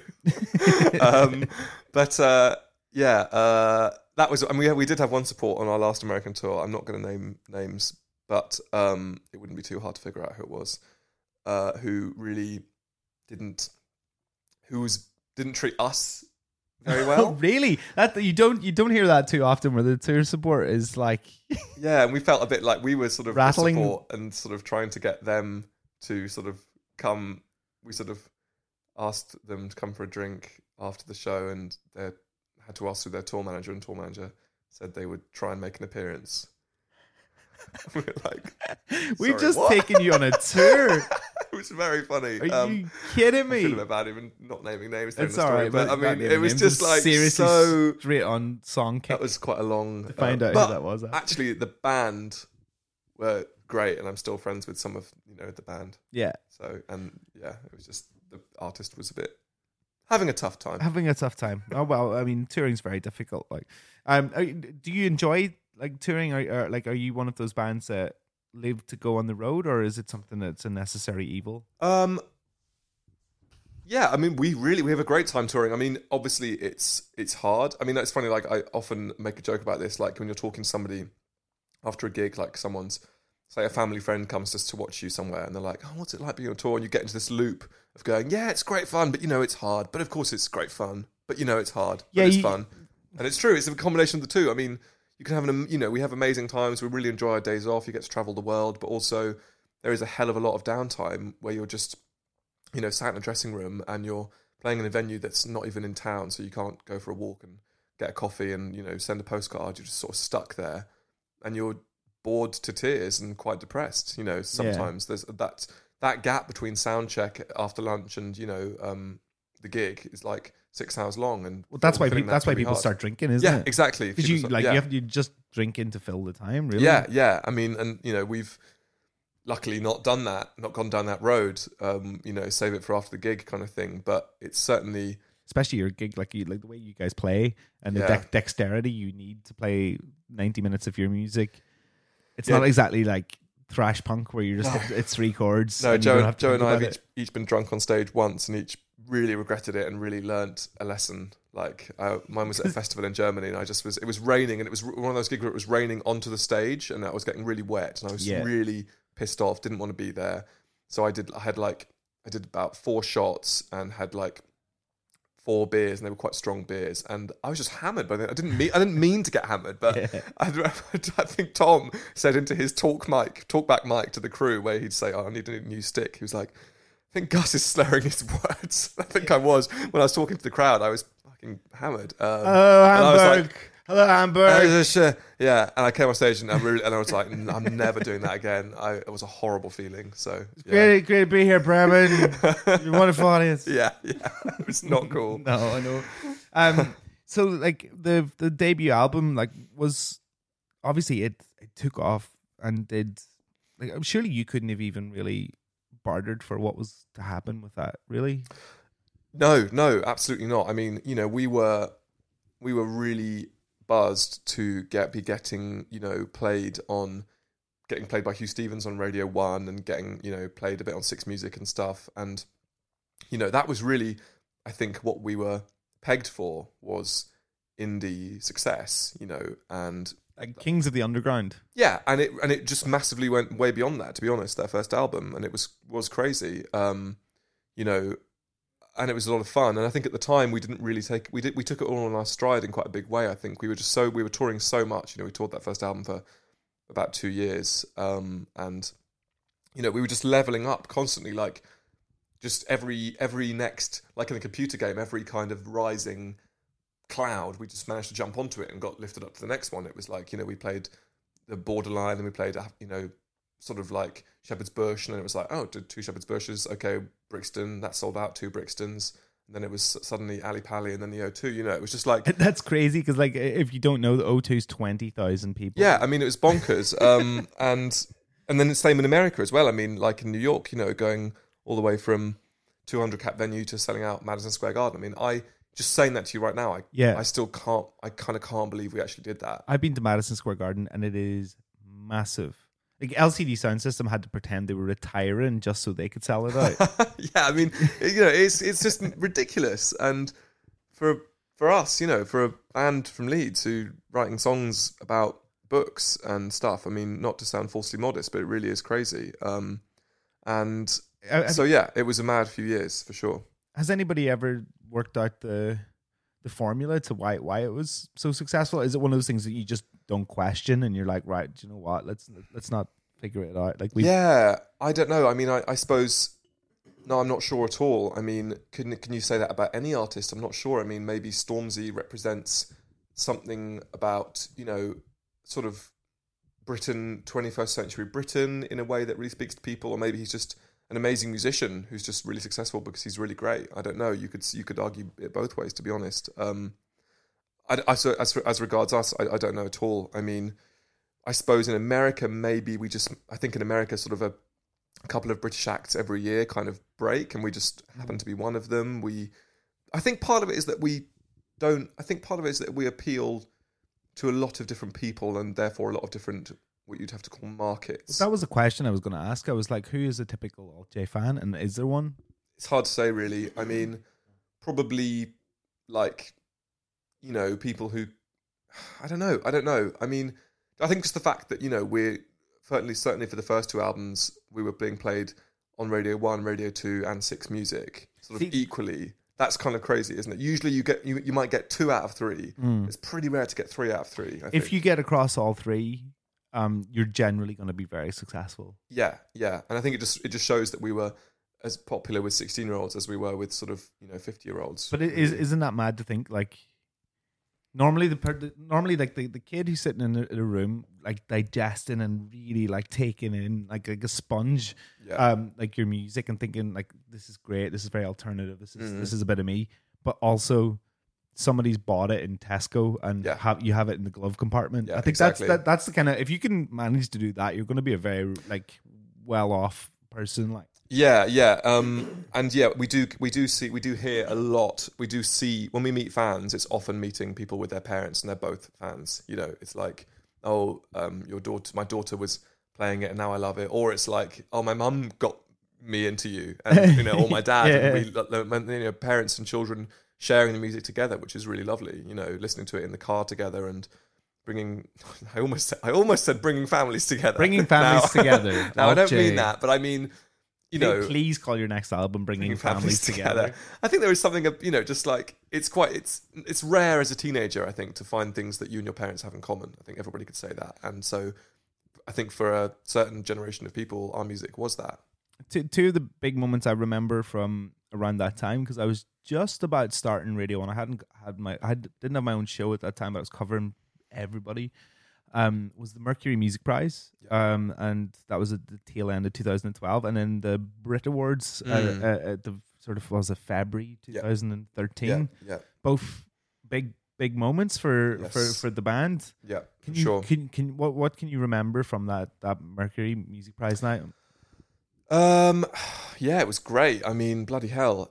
That was, and we did have one support on our last American tour. I'm not going to name names, but it wouldn't be too hard to figure out who it was, who really didn't treat us very well. Oh, really? That you don't hear that too often, where the tour support is like yeah, and we felt a bit like we were sort of rattling support and sort of trying to get them to sort of come. We sort of asked them to come for a drink after the show, and they had to ask who their tour manager, and tour manager said they would try and make an appearance. We were like, we've just taken you on a tour. It was very funny. Are you kidding me? I feel a bit bad even not naming names. It's all right, but I mean, it was just like seriously so straight on song kick. That was quite a long. To find out who that was. Actually, the band were great, and I'm still friends with some of the band. Yeah. So it was just the artist was a bit having a tough time. Oh well, I mean, touring's very difficult. Like, do you enjoy like touring? Or like, are you one of those bands that live to go on the road, or is it something that's a necessary evil? Yeah, I mean, we have a great time touring. I mean, obviously it's hard. I mean, it's funny, like I often make a joke about this, like when you're talking to somebody after a gig, like say a family friend comes just to watch you somewhere, and they're like, oh, what's it like being on tour? And you get into this loop of going, yeah, it's great fun, but it's hard. But of course it's great fun, but it's hard, but it's fun. And it's true, it's a combination of the two. I mean, you can have we have amazing times, we really enjoy our days off, you get to travel the world, but also there is a hell of a lot of downtime where you're just, sat in a dressing room and you're playing in a venue that's not even in town, so you can't go for a walk and get a coffee and, send a postcard. You're just sort of stuck there and you're bored to tears and quite depressed. Sometimes there's that gap between sound check after lunch and, the gig is like 6 hours long. And that's why people start drinking, isn't it? Yeah, exactly. Because you just drink in to fill the time, really. Yeah. I mean, and, we've luckily not gone down that road, save it for after the gig kind of thing. But it's certainly... Especially your gig, like the way you guys play and the dexterity you need to play 90 minutes of your music. It's not exactly like thrash punk where you're just it's 3 chords. No, Joe and I have each been drunk on stage once, and each really regretted it and really learnt a lesson. Like mine was at a festival in Germany, and it was raining, and it was one of those gigs where it was raining onto the stage, and I was getting really wet, and I was really pissed off, didn't want to be there. So I did about 4 shots and had like 4 beers, and they were quite strong beers, and I was just hammered by then. I didn't mean to get hammered, but I think Tom said into his talkback mic to the crew, where he'd say, "Oh, I need a new stick." He was like, "I think Gus is slurring his words." I think I was when I was talking to the crowd. I was fucking hammered. Hello, Hamburg. Hello, Hamburg. Yeah, and I came on stage and I was like, I'm never doing that again. It was a horrible feeling. So great to be here, Bremen. You're a wonderful audience. Yeah, it was not cool. No, I know. So like the debut album, like, was obviously it took off and did, like, surely you couldn't have even really bartered for what was to happen with that, really? No, absolutely not. I mean, we were really buzzed to be getting played by Hugh Stevens on Radio 1 and getting played a bit on Six Music and stuff, and that was really, I think, what we were pegged for was indie success, and like Kings of the Underground. Yeah, and it just massively went way beyond that, to be honest, their first album, and it was crazy. And it was a lot of fun. And I think at the time we didn't really we took it all on our stride in quite a big way. I think we were touring so much. We toured that first album for about 2 years. And we were just leveling up constantly, like just every next, like in a computer game, every kind of rising cloud, we just managed to jump onto it and got lifted up to the next one. It was like, we played the Borderline, and we played, sort of like Shepherd's Bush, and then it was like, oh, did 2 Shepherd's Bushes, okay, Brixton, that sold out, 2 Brixtons, and then it was suddenly Ali Pali, and then the O2, it was just like... That's crazy, because like, if you don't know, the O2's 20,000 people. Yeah, I mean, it was bonkers. And then the same in America as well. I mean, like in New York, going all the way from 200 cap venue to selling out Madison Square Garden. I mean, just saying that to you right now, I still can't, I kind of can't believe we actually did that. I've been to Madison Square Garden, and it is massive. Like LCD Sound System had to pretend they were retiring just so they could sell it out. Yeah, I mean, it's just ridiculous. And for us, for a band from Leeds who writing songs about books and stuff, I mean, not to sound falsely modest, but it really is crazy. So yeah, it was a mad few years for sure. Has anybody ever worked out the formula to why it was so successful? Is it one of those things that you just don't question and you're like, right, do you know what? Let's not figure it out. Like yeah, I don't know. I mean, I suppose no, I'm not sure at all. I mean, can you say that about any artist? I'm not sure. I mean, maybe Stormzy represents something about sort of Britain, 21st century Britain, in a way that really speaks to people, or maybe he's just an amazing musician who's just really successful because he's really great. I don't know. You could argue it both ways, to be honest. As regards us, I don't know at all. I mean, I suppose in America, maybe I think in America, sort of a couple of British acts every year kind of break, and we just happen to be one of them. I think part of it is that we appeal to a lot of different people, and therefore a lot of different, what you'd have to call, markets. That was a question I was going to ask. I was like, who is a typical Alt-J fan, and is there one? It's hard to say, really. I mean, probably like, people who, I don't know. I mean, I think just the fact that, we're certainly for the first 2 albums, we were being played on Radio 1, Radio 2 and Six Music sort of equally. That's kind of crazy, isn't it? Usually you might get 2 out of 3. It's pretty rare to get 3 out of 3. If you get across all 3, you're generally going to be very successful. Yeah. And I think it just shows that we were as popular with 16-year-olds as we were with sort of 50-year-olds. But isn't that mad to think like? Normally, the kid who's sitting in a room like digesting and really like taking in like a sponge, like your music and thinking like this is great, this is very alternative, this is a bit of me, but also somebody's bought it in Tesco and you have it in the glove compartment. I think exactly. that's the kind of, if you can manage to do that, you're going to be a very like well off person. Like and we do hear a lot. We do see when we meet fans, it's often meeting people with their parents and they're both fans. It's like, my daughter was playing it and now I love it, or it's like, oh, my mum got me into you, and or my dad. And we, parents and children sharing the music together, which is really lovely. Listening to it in the car together and bringing. I almost said bringing families together. Bringing families together. Now I don't mean that, but I mean. Please call your next album "Bringing Families Together." I think there is something of just like it's rare as a teenager, I think, to find things that you and your parents have in common. I think everybody could say that, and so I think for a certain generation of people, our music was that. Two of the big moments I remember from around that time, because I was just about starting radio and I didn't have my own show at that time, but I was covering everybody. Was the Mercury Music Prize, and that was at the tail end of 2012, and then the Brit Awards at the sort of was it February 2013. Both big moments for the band. What can you remember from that Mercury Music Prize night? It was great. I mean, bloody hell.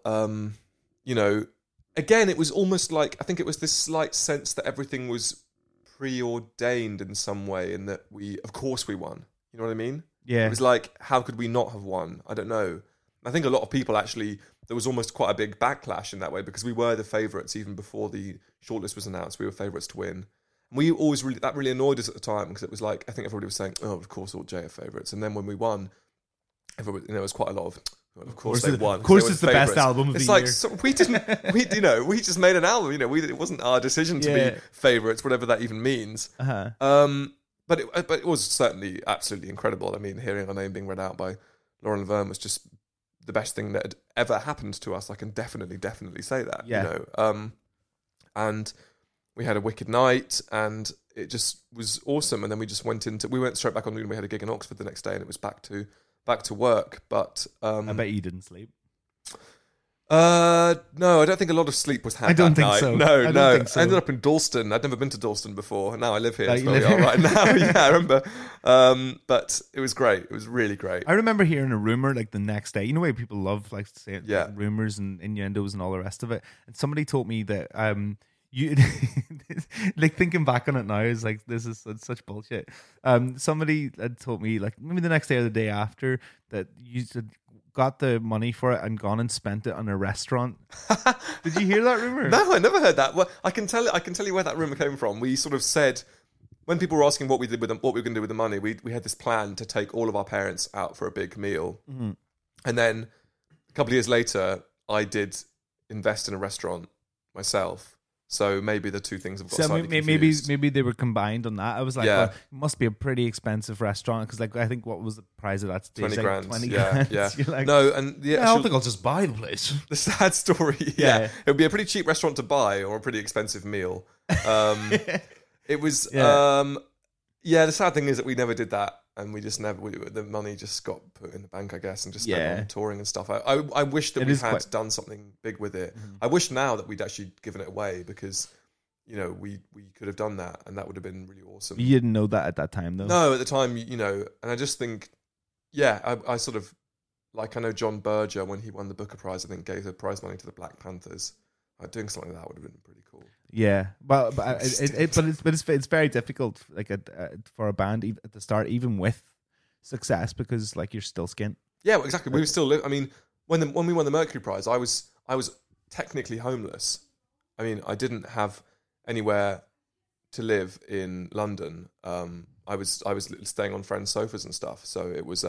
Again, it was almost like, I think it was this slight sense that everything was preordained in some way, in that of course we won. You know what I mean? Yeah. It was like, how could we not have won? I don't know. I think a lot of people actually, there was almost quite a big backlash in that way, because we were the favourites even before the shortlist was announced. We were favourites to win. And we always that really annoyed us at the time, because it was like, I think everybody was saying, oh, of course all J are favourites. And then when we won, everybody, there was quite a lot of, well, of course they won. Of course it's the best album of the year. It's like, we didn't, we just made an album, it wasn't our decision to be favourites, whatever that even means. But it was certainly absolutely incredible. I mean, hearing our name being read out by Lauren Laverne was just the best thing that had ever happened to us. I can definitely say that. And we had a wicked night, and it just was awesome. And then we went straight back on, and we had a gig in Oxford the next day, and it was back to work. But I bet you didn't sleep. No, I don't think a lot of sleep was had. I don't that think night. so. No. Think so. I ended up in Dalston. I'd never been to Dalston before, and now I live here. It's very all right now. I remember. But it was great. It was really great. I remember hearing a rumor like the next day. You know, way people love like to say rumors and innuendos and all the rest of it. And somebody told me that you like, thinking back on it now is like, this is such bullshit. Somebody had told me like maybe the next day or the day after that you got the money for it and gone and spent it on a restaurant. Did you hear that rumor? No, I never heard that. Well, I can tell you where that rumor came from. We sort of said, when people were asking what we were going to do with the money, we had this plan to take all of our parents out for a big meal. Mm-hmm. And then a couple of years later, I did invest in a restaurant myself. So maybe the two things have got slightly confused. Maybe they were combined on that. I was like, well, it must be a pretty expensive restaurant, because like I think what was the price of that stage? 20 grand. 20 grand. Yeah. Like, no, and I don't think I'll just buy the place. The sad story. It would be a pretty cheap restaurant to buy or a pretty expensive meal. It was. The sad thing is that we never did that, and we just never. The money just got put in the bank, I guess, and just spent on touring and stuff. I wish that we had done something big with it. Mm-hmm. I wish now that we'd actually given it away, because we could have done that, and that would have been really awesome. You didn't know that at that time, though. No, at the time, and I just think, I sort of like, I know John Berger, when he won the Booker Prize, I think gave the prize money to the Black Panthers. Doing something like that would have been pretty cool. Yeah, but it's very difficult, like for a band at the start, even with success, because like you're still skint. Yeah, well, exactly. We were still I mean, when we won the Mercury Prize, I was technically homeless. I mean, I didn't have anywhere to live in London. I was staying on friends' sofas and stuff. So it was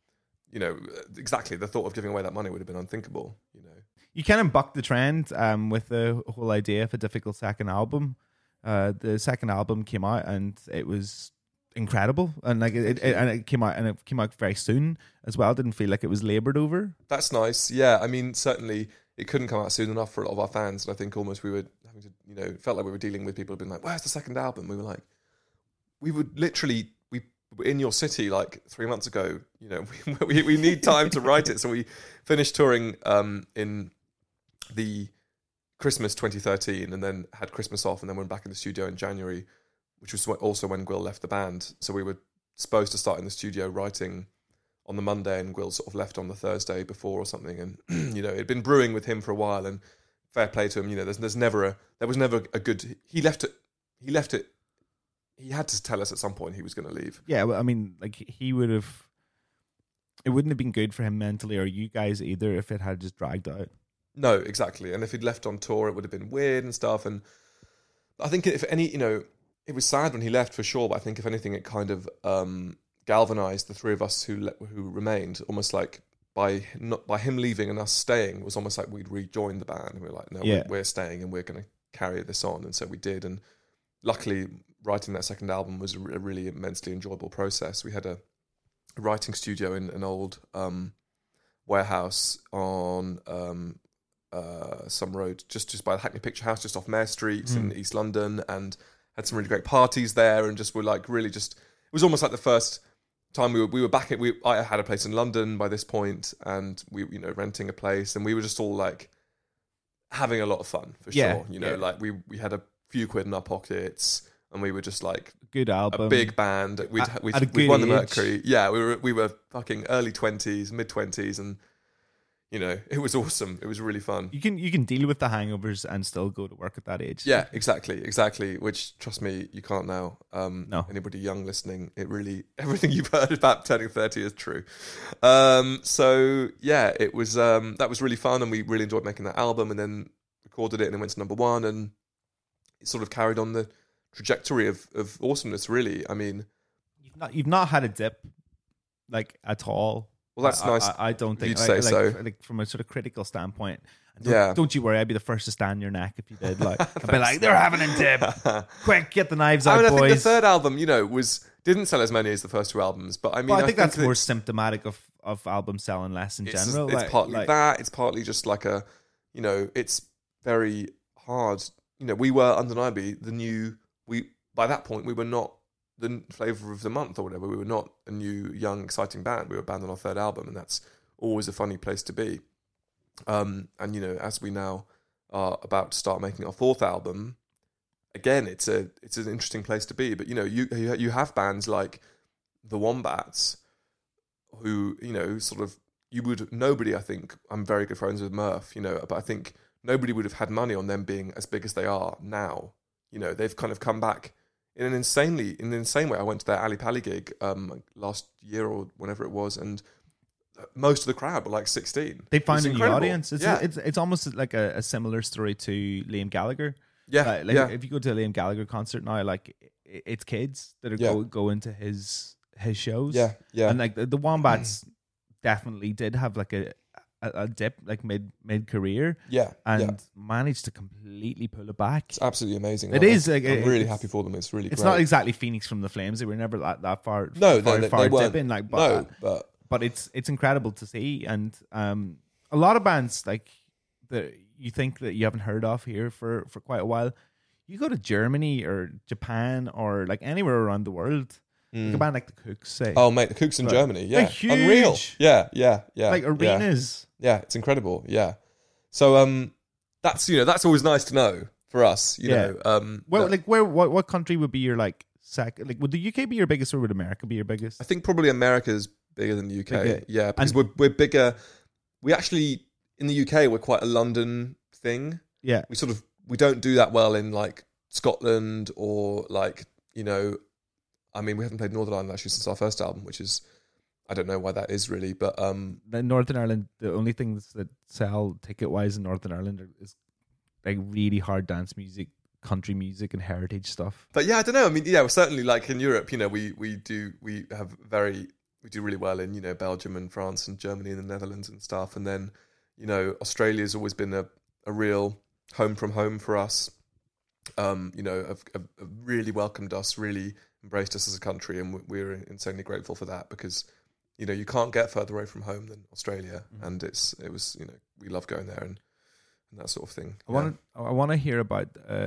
exactly, the thought of giving away that money would have been unthinkable. You kind of bucked the trend with the whole idea of a difficult second album. The second album came out, and it was incredible, and like it came out very soon as well. Didn't feel like it was laboured over. That's nice. Yeah, I mean, certainly it couldn't come out soon enough for a lot of our fans, and I think almost we were having to, it felt like we were dealing with people who'd been like, "Where's the second album?" We were like, we would literally, we were in your city like 3 months ago. We need time to write it, so we finished touring in the Christmas 2013, and then had Christmas off, and then went back in the studio in January, which was also when Gwyll left the band. So we were supposed to start in the studio writing on the Monday, and Gwyll sort of left on the Thursday before or something. And it'd been brewing with him for a while, and fair play to him. There was never a good. He left it. He had to tell us at some point he was going to leave. Yeah, well, I mean, like he would have. It wouldn't have been good for him mentally, or you guys either, if it had just dragged out. No, exactly. And if he'd left on tour, it would have been weird and stuff. And I think if any, it was sad when he left for sure. But I think if anything, it kind of galvanized the three of us who remained. Almost like by him leaving and us staying, it was almost like we'd rejoined the band. And we were like, no, we're staying and we're going to carry this on. And so we did. And luckily, writing that second album was a really immensely enjoyable process. We had a writing studio in an old warehouse on some road just by the Hackney Picture House, just off Mare Street in East London, and had some really great parties there, and just were like really just. It was almost like the first time we were back. I had a place in London by this point, and we renting a place, and we were just all like having a lot of fun for sure. Like we had a few quid in our pockets, and we were just like good album, a big band. We'd won the Mercury. Yeah, we were fucking early 20s, mid 20s, and it was awesome. It was really fun. You can deal with the hangovers and still go to work at that age. Yeah, exactly. Which, trust me, you can't now. No. Anybody young listening, it really, everything you've heard about turning 30 is true. So yeah, it was that was really fun, and we really enjoyed making that album, and then recorded it, and it went to number one, and it sort of carried on the trajectory of awesomeness. Really, I mean, you've not had a dip like at all. Well, that's nice. I don't think you'd say so. Like from a sort of critical standpoint. Yeah. Don't you worry. I'd be the first to stand your neck if you did. Like, I'd be like, they're having a dip. Quick, get the knives out, boys. I think the third album, didn't sell as many as the first two albums, but I mean, I think that's more symptomatic of albums selling less in general. It's partly that. It's partly just like it's very hard. We were undeniably by that point we were not the flavour of the month or whatever. We were not a new, young, exciting band. We were a band on our third album, and that's always a funny place to be. And as we now are about to start making our fourth album, again, it's an interesting place to be. But you have bands like the Wombats, who nobody. I think I'm very good friends with Murph, but I think nobody would have had money on them being as big as they are now. They've kind of come back in an insane way. I went to their Ali Pali gig last year or whenever it was, and most of the crowd were like 16. They find a new audience. It's almost like a similar story to Liam Gallagher. Yeah, if you go to a Liam Gallagher concert now, like it's kids that are go into his shows. Yeah. And like the Wombats definitely did have like a dip like mid career, and managed to completely pull it back. It's absolutely amazing. It is. I'm really happy for them. It's really. It's great. not exactly Phoenix from the Flames. They were never that far. No, far they weren't. dipping. Like, but it's incredible to see, and a lot of bands like that you think that you haven't heard of here for quite a while. You go to Germany or Japan or like anywhere around the world. Like a band like the Kooks, say. Oh, mate, the Kooks in Germany, yeah, huge. Unreal, yeah, like arenas, yeah, it's incredible, yeah. So that's always nice to know for us, you know. What country would be your like second? Like, would the UK be your biggest, or would America be your biggest? I think probably America's bigger than the UK, yeah, because we're bigger. We actually in the UK we're quite a London thing. Yeah, we don't do that well in like Scotland or like I mean, we haven't played Northern Ireland actually since our first album, which is, I don't know why that is really, but Northern Ireland, the only things that sell ticket-wise in Northern Ireland is like really hard dance music, country music, and heritage stuff. But yeah, I don't know. I mean, yeah, certainly like in Europe, we do really well in Belgium and France and Germany and the Netherlands and stuff, and then Australia's always been a real home from home for us. Have really welcomed us, really embraced us as a country, and we're insanely grateful for that because, you know, you can't get further away from home than Australia, and it was, you know, we love going there and that sort of thing. I want to hear about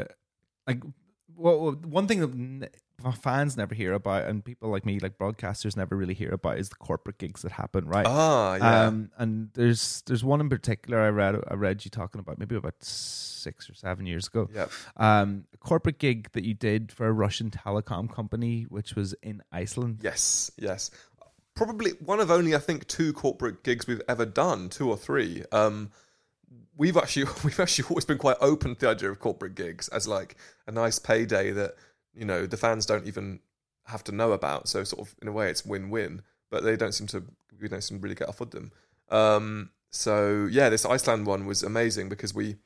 one thing that fans never hear about, and people like me, like broadcasters, never really hear about, is the corporate gigs that happen, right? And there's one in particular I read you talking about maybe about 6 or 7 years ago. A corporate gig that you did for a Russian telecom company, which was in Iceland. Yes. Probably one of only, I think, 2 corporate gigs we've ever done, 2 or 3. We've actually always been quite open to the idea of corporate gigs as like a nice payday that, you know, the fans don't even have to know about. So sort of in a way it's win-win, but we don't seem to really get off with them. So yeah, this Iceland one was amazing because we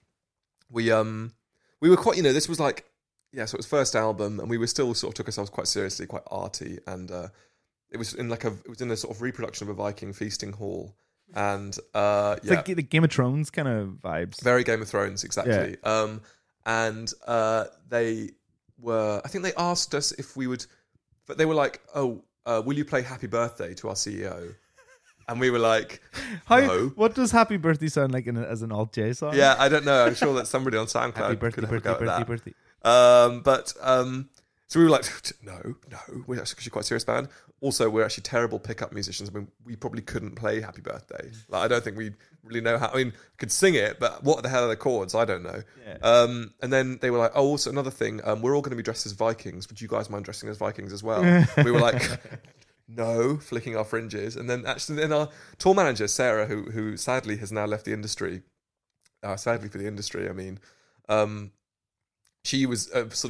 were quite, you know, this was like, so it was first album and we were still sort of took ourselves quite seriously, quite arty, and it was in a sort of reproduction of a Viking feasting hall. And it's like the Game of Thrones kind of vibes. Very Game of Thrones, exactly. Yeah. And they were, I think they asked us if we would, but they were like, will you play Happy Birthday to our CEO? And we were like, no. What does Happy Birthday sound like as an alt J song? Yeah, I don't know. I'm sure that somebody on SoundCloud Happy birthday, could have a go at that. birthday. So we were like, no, we're actually quite a serious band. Also, we're actually terrible pickup musicians. I mean, we probably couldn't play Happy Birthday. Like, I don't think we really know how. I mean, could sing it, but what the hell are the chords? I don't know. Yeah. And then they were like, also another thing, we're all going to be dressed as Vikings. Would you guys mind dressing as Vikings as well? We were like, no, flicking our fringes. And then our tour manager, Sarah, who sadly has now left the industry, sadly for the industry, I mean, she was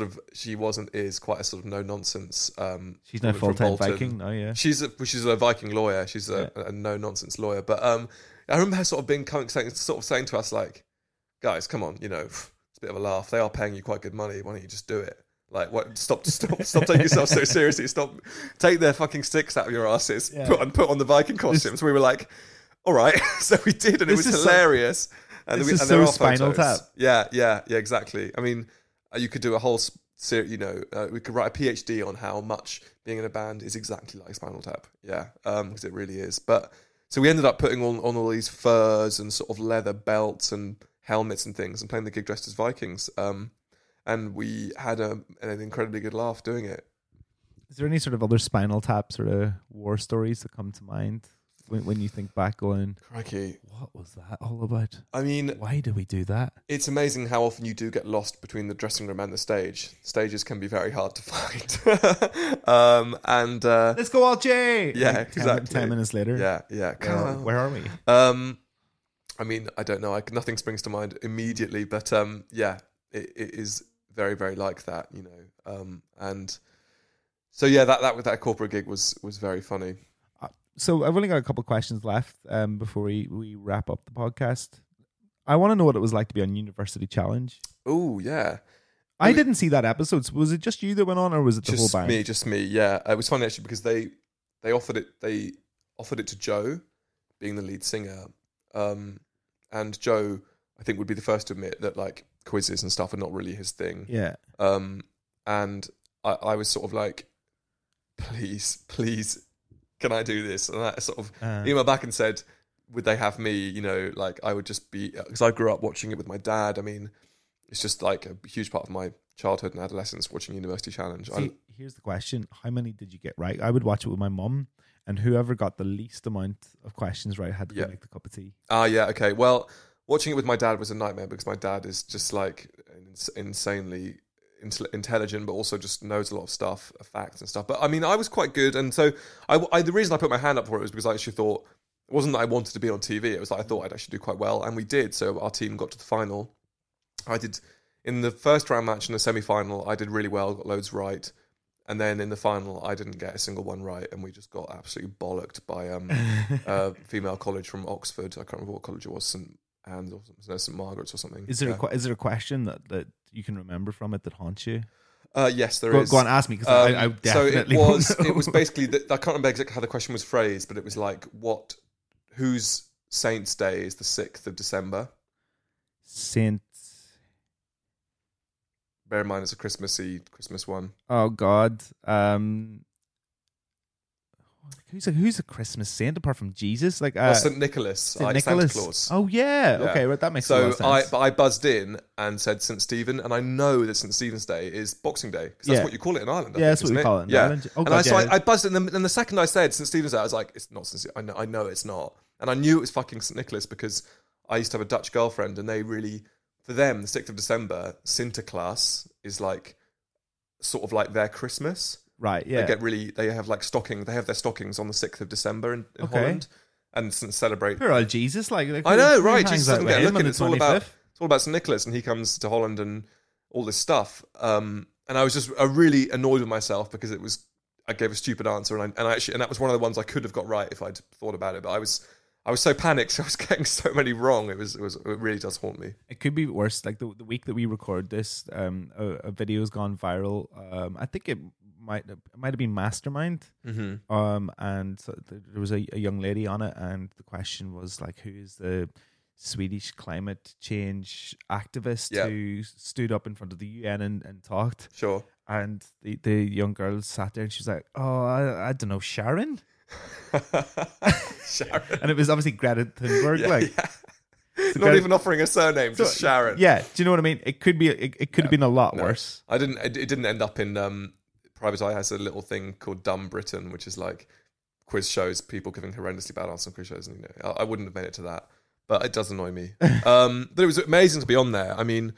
is quite a sort of no nonsense. She's no full-time Viking, no, yeah. She's a Viking lawyer. She's a no nonsense lawyer. But I remember her sort of saying to us like, guys, come on, you know, it's a bit of a laugh. They are paying you quite good money. Why don't you just do it? Like, what? Stop taking yourself so seriously. Take their fucking sticks out of your asses. Yeah. Put on the Viking costumes. We were like, all right. So we did, and it was hilarious. And this is so Spinal Tap. Yeah, exactly. I mean, you could do a whole series, you know, we could write a PhD on how much being in a band is exactly like Spinal Tap. Yeah, because it really is. But so we ended up putting on all these furs and sort of leather belts and helmets and things and playing the gig dressed as Vikings. And we had an incredibly good laugh doing it. Is there any sort of other Spinal Tap sort of war stories that come to mind when you think back going, crikey, what was that all about? I mean, why did we do that? It's amazing how often you do get lost between the dressing room and the stage. Stages can be very hard to find. Let's go, Alt J! Yeah, like exactly. 10 minutes later. Yeah. Where are we? I mean, I don't know. Nothing springs to mind immediately, but it is very, very like that, you know. And so yeah, that corporate gig was very funny. So I've only got a couple of questions left before we wrap up the podcast. I want to know what it was like to be on University Challenge. Oh, yeah. I didn't see that episode. So was it just you that went on, or was it the whole band? Just me, yeah. It was funny actually because they offered it to Joe, being the lead singer. And Joe, I think, would be the first to admit that like quizzes and stuff are not really his thing. Yeah. And I was sort of like, please, can I do this? And I sort of emailed back and said, would they have me? You know, like I would just be, because I grew up watching it with my dad. I mean, it's just like a huge part of my childhood and adolescence watching University Challenge. See, here's the question. How many did you get right? I would watch it with my mum, and whoever got the least amount of questions right had to go make the cup of tea. Yeah, okay. Well, watching it with my dad was a nightmare because my dad is just like insanely intelligent, but also just knows a lot of stuff, facts and stuff. But I mean, I was quite good, and so the reason I put my hand up for it was because I actually thought, it wasn't that I wanted to be on TV, it was that I thought I'd actually do quite well, and we did. So our team got to the final. I did, in the first round match and the semi-final, I did really well, got loads right, and then in the final I didn't get a single one right, and we just got absolutely bollocked by a female college from Oxford. I can't remember what college it was, St Margaret's or something. Is there a question that you can remember from it that haunts you? Yes, there is. Go on, ask me, because I definitely so it was basically I can't remember exactly how the question was phrased, but it was like, whose Saint's Day is the 6th of December? bear in mind it's a Christmas one. Oh God. Who's a Christmas saint apart from Jesus? Like St. Nicholas, St. Nicholas. Santa Claus. Oh yeah. Okay, right, that makes a lot of sense. I buzzed in and said St. Stephen, and I know that St. Stephen's Day is Boxing Day because that's what you call it in Ireland. That's what we call it in Ireland. Oh, God, I buzzed in, and the second I said St. Stephen's Day, I was like, it's not St. Stephen. I know it's not, and I knew it was fucking St. Nicholas because I used to have a Dutch girlfriend, and they really, for them, the 6th of December, Sinterklaas is like sort of like their Christmas. Right, yeah. They have like they have their stockings on the 6th of December in Holland and celebrate. Poor old Jesus, like I know, right? Jesus doesn't get a look, and it's all about St. Nicholas, and he comes to Holland and all this stuff. And I was really annoyed with myself because I gave a stupid answer, and that was one of the ones I could have got right if I'd thought about it, but I was so panicked. I was getting so many wrong. It really does haunt me. It could be worse. Like the week that we record this, a video's gone viral. I think it might have been Mastermind. Mm-hmm. And so there was a young lady on it, and the question was like, who is the Swedish climate change activist who stood up in front of the UN and talked? Sure. And the young girl sat there and she was like, oh, I don't know, Sharon. Sharon. And it was obviously Greta Thunberg. So not even offering a surname, just Sharon. Yeah, do you know what I mean? It could be. It could have been a lot worse. It didn't end up in. Private Eye has a little thing called Dumb Britain, which is like quiz shows, people giving horrendously bad answers on quiz shows. And I wouldn't have made it to that, but it does annoy me. But it was amazing to be on there. I mean,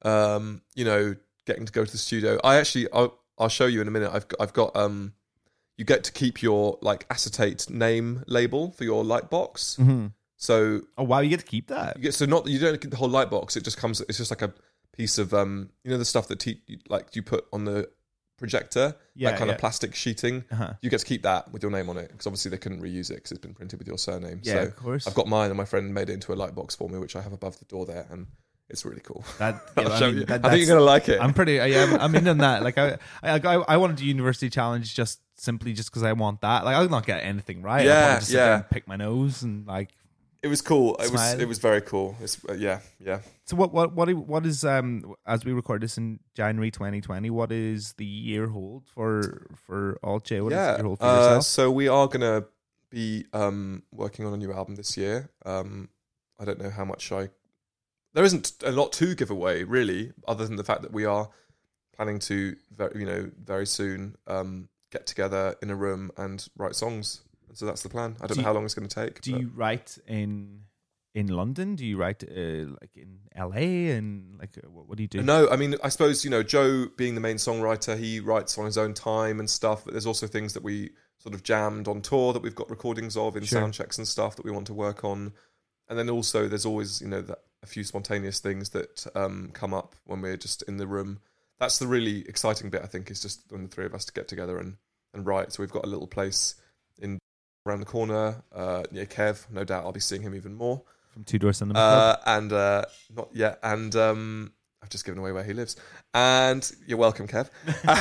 getting to go to the studio. I'll show you in a minute. I've got you get to keep your like acetate name label for your light box. Mm-hmm. So wow, you get to keep that. You don't get the whole light box. It just comes. It's just like a piece of the stuff that you put on the projector, that kind of plastic sheeting. You get to keep that with your name on it because obviously they couldn't reuse it because it's been printed with your surname. Yeah, so of course. I've got mine, and my friend made it into a light box for me, which I have above the door there, and it's really cool. I think you're gonna like it. I'm pretty. I'm in on that. Like I wanted a university challenge just because I want that. Like I'll not get anything right. I want to just sit there and pick my nose and like. It was cool. Smile. It was very cool. It's yeah. So what is as we record this in January 2020? What is the year hold for Alt-J? What is the year hold for yourself? So we are gonna be working on a new album this year. I don't know how much there isn't a lot to give away really, other than the fact that we are planning to very soon get together in a room and write songs. So that's the plan. I don't know how long it's going to take. Do you write in London? Do you write like in LA? And like what do you do? No, I mean, I suppose Joe being the main songwriter, he writes on his own time and stuff. But there's also things that we sort of jammed on tour that we've got recordings of in sound checks and stuff that we want to work on. And then also there's always a few spontaneous things that come up when we're just in the room. That's the really exciting bit. I think is just when the three of us to get together and write. So we've got a little place around the corner near Kev. No doubt I'll be seeing him even more from Two Door Cinema Club. And not yet. And I've just given away where he lives. And you're welcome, Kev.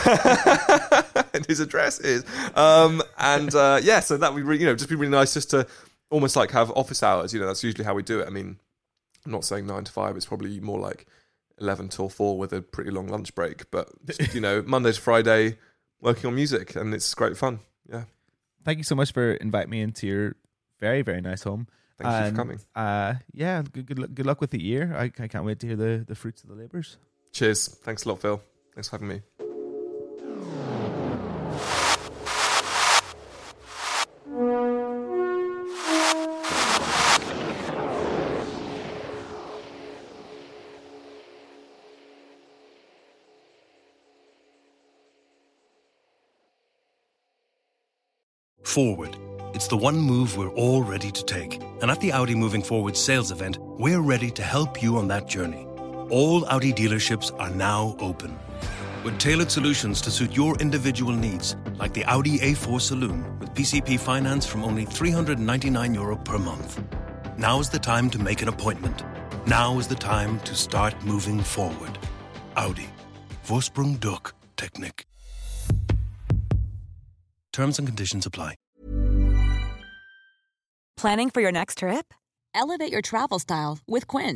And his address is so that would just be really nice just to almost like have office hours. That's usually how we do it. I mean, I'm not saying 9 to 5. It's probably more like 11 till 4 with a pretty long lunch break. But Monday to Friday working on music, and it's great fun. Yeah. Thank you so much for inviting me into your very, very nice home. Thank you for coming. Good luck with the year. I can't wait to hear the fruits of the labours. Cheers. Thanks a lot, Phil. Thanks for having me. Forward. It's the one move we're all ready to take. And at the Audi Moving Forward sales event, we're ready to help you on that journey. All Audi dealerships are now open. With tailored solutions to suit your individual needs, like the Audi A4 Saloon with PCP finance from only €399 per month. Now is the time to make an appointment. Now is the time to start moving forward. Audi. Vorsprung durch Technik. Terms and conditions apply. Planning for your next trip? Elevate your travel style with Quince.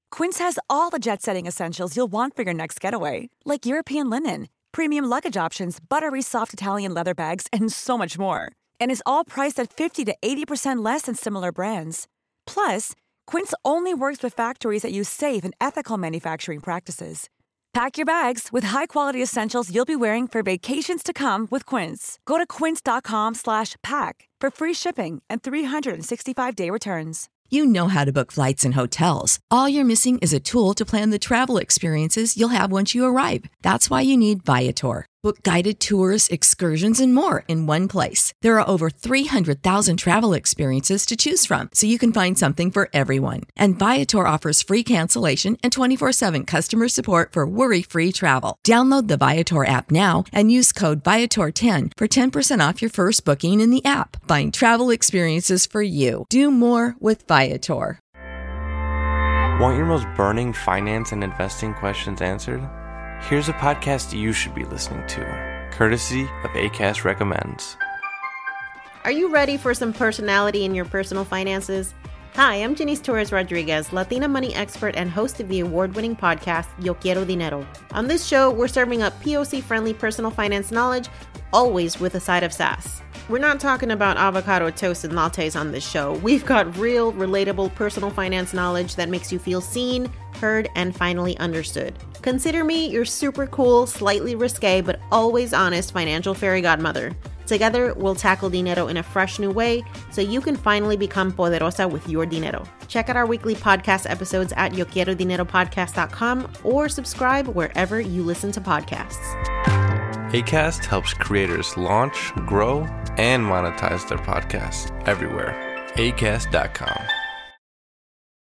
Quince has all the jet-setting essentials you'll want for your next getaway, like European linen, premium luggage options, buttery soft Italian leather bags, and so much more. And is all priced at 50 to 80% less than similar brands. Plus, Quince only works with factories that use safe and ethical manufacturing practices. Pack your bags with high-quality essentials you'll be wearing for vacations to come with Quince. Go to quince.com/pack for free shipping and 365-day returns. You know how to book flights and hotels. All you're missing is a tool to plan the travel experiences you'll have once you arrive. That's why you need Viator. Book guided tours, excursions, and more in one place. There are over 300,000 travel experiences to choose from, so you can find something for everyone. And Viator offers free cancellation and 24/7 customer support for worry-free travel. Download the Viator app now and use code Viator10 for 10% off your first booking in the app. Find travel experiences for you. Do more with Viator. Want your most burning finance and investing questions answered? Here's a podcast you should be listening to, courtesy of Acast Recommends. Are you ready for some personality in your personal finances? Hi, I'm Janice Torres Rodriguez, Latina money expert and host of the award-winning podcast, Yo Quiero Dinero. On this show, we're serving up POC-friendly personal finance knowledge, always with a side of sass. We're not talking about avocado toast and lattes on this show. We've got real, relatable personal finance knowledge that makes you feel seen, heard, and finally understood. Consider me your super cool, slightly risque, but always honest financial fairy godmother. Together, we'll tackle dinero in a fresh new way so you can finally become poderosa with your dinero. Check out our weekly podcast episodes at yoquierodineropodcast.com or subscribe wherever you listen to podcasts. Acast helps creators launch, grow, and monetize their podcasts everywhere. Acast.com.